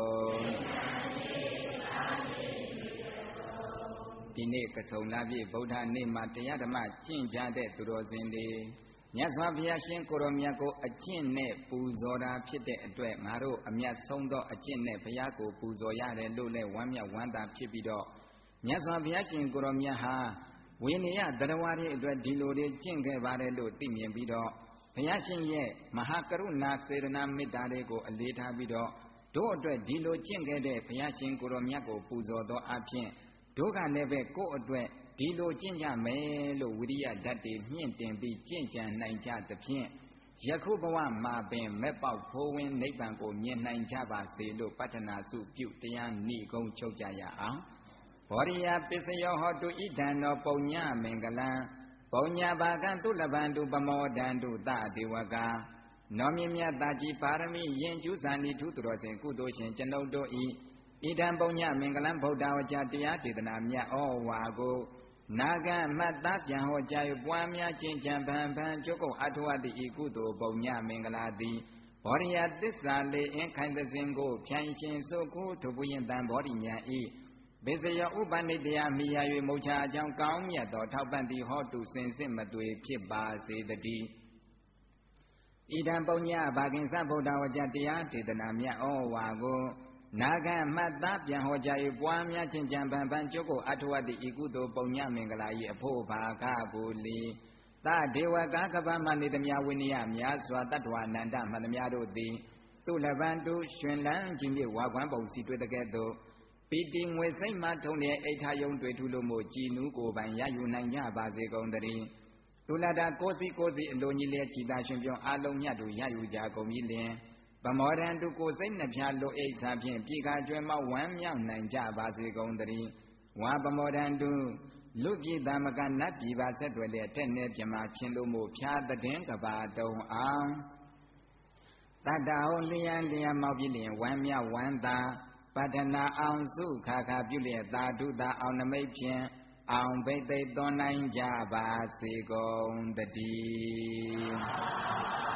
ဒီနေ့ကစုံလပြည့်ဗုဒ္ဓနေ့မှာတရားဓမ္မကျင့်ကြတဲ့သူတော်စင်တွေမြတ်စွာဘုရားရှင်ကိုရောမြတ်ကိုအကျင့်နဲ့ပူဇော်တာဖြစ်တဲ့အတွက်ငါတို့အမြတ်ဆုံးသောအကျင့်နဲ့ဘုရားကိုပူဇော်ရတယ်လို့လဲဝမ်းမြောက်ဝမ်းသာဖြစ်ပြီးတော့မြတ်စွာဘုရားရှင်ကိုရောမြတ်ဟာဝိနည်းတရားဝါတွေအတွက်ဒီလိုတွေကျင့်ခဲ့ပါတယ်လို့သိမြင်ပြီးတော့ဘုရားရှင်ရဲ့မဟာကရုဏာစေတနာမေတ္တာတွေကိုအလေးထားပြီးတော့တို့အတွက်ဒီလိုကျင့်ခဲ့တဲ့ဘုရားရှင်ကိုရောမြတ်ကိုပူဇော်သောအဖြစ်တို့ကလည်းပဲကိုယ့်အတွက်ဒီလိုကျင့်ကြမယ်လို့ဝိရိယဓာတ်တွေမြင့်တင်ပြီးကျင့်ကြံနိုင်ကြသဖြင့်ယခုဘဝမှာပင်မဲ့ပေါက်ဖိုးဝင်နိဗ္ဗာန်ကိုမြင်နိုင်ကြပါစေလို့ပတ္ထနာစုပြုတရားဏိကုံချုပ်ကြရအောင်ဘောရိယပစ္စယောဟောတုဣဒံသောပုံညမင်္ဂလံပုံညဘာကံသူလဗန္တုပမောဒန္တုသဒေဝကာနောမြင့်မြတ်တာကြီးပါရမီယင်ကျူးဇာနိထုသူတော်စင်ကုသိုလ်ရှင်ကျွန်ုပ်တို့ဤဣဒံပုံညမင်္ဂလံဗုဒ္ဓဝါကျတရားဒေသနာမြတ်ဩဝါကိုနာဂမတ်သားပြန်ဟောကြား၍ပွားများခြင်းကြံဖန်ဖန်ကျုပ်ကုအထုဝတိဤကုသိုလ်ပုံညမင်္ဂလာသည်ဘောရိယသစ္စာလေးအင်းခိုင်သစဉ်ကိုဖြန့်ရှင်စုခုထုပရင်တံဘောဓိညာဤဘေဇယဥပနိတယမိယာ၍မုတ်ချအကြောင်းကောင်းမြတ်သောထောက်ပံ့သည်ဟောတုစင်စစ်မသွေဖြစ်ပါစေတည်းဣဒံပုံညဘာကင်္စဗုဒ္ဓဝါကျတရားဒေသနာမြတ်ဩဝါကိုနာဂမတ်သားပြန်ဟောကြား၍ပွားများခြင်းကြံပန်ပန်ကျုပ်ကိုအထုဝတိဤကုသိုလ်ပုံညမင်္ဂလာ၏အဖို့ဘာခကိုလေသဒေဝကာကပမနေသမြဝိနည်းများစွာတတ္တဝအနန္တမှန်သမျှတို့သည်သူလဗန္တုရှင်လန်းခြင်းဖြင့်ဝါကွမ်းပုံစီတွေ့တဲ့ကဲ့သို့ပီတိငွေစိတ်မှထုံတဲ့အိဋ္ဌယုံတွေ့ထူလို့မို့ကြည်နူးကိုပိုင်ရယူနိုင်ကြပါစေကုန်တည်းသူလတာကိုစီအလိုကြီးလေကြည်သာရှင်ပြုံးအလုံးမြတ်တို့ရယူကြကုန်ပြီလင်ဗမောဒံတုကိုစိတ်နှပြလိုအိဋ္ဌာဖြင့်ပြည်ခါကျွဲမောက်ဝမ်းမြောက်နိုင်ကြပါစေကုန်တည်းဝါဗမောဒံတုလူပြည်သမကနတ်ပြည်ပါဆက်ွယ်တဲ့တဲ့နယ်ပြမချင်းလို့မို့ဖြာတဲ့ကဘာတုံအောင်တတဟောလျံမောက်ပြီလျင်ဝမ်းမြောက်ဝမ်းသာပတ္ထနာအောင်စုခါခါပြုလျက်သာဓုတာအောင်နမိတ်ဖြင့်အောင်ဘိသိက်သွန်နိုင်ကြပါစေကုန်တည်း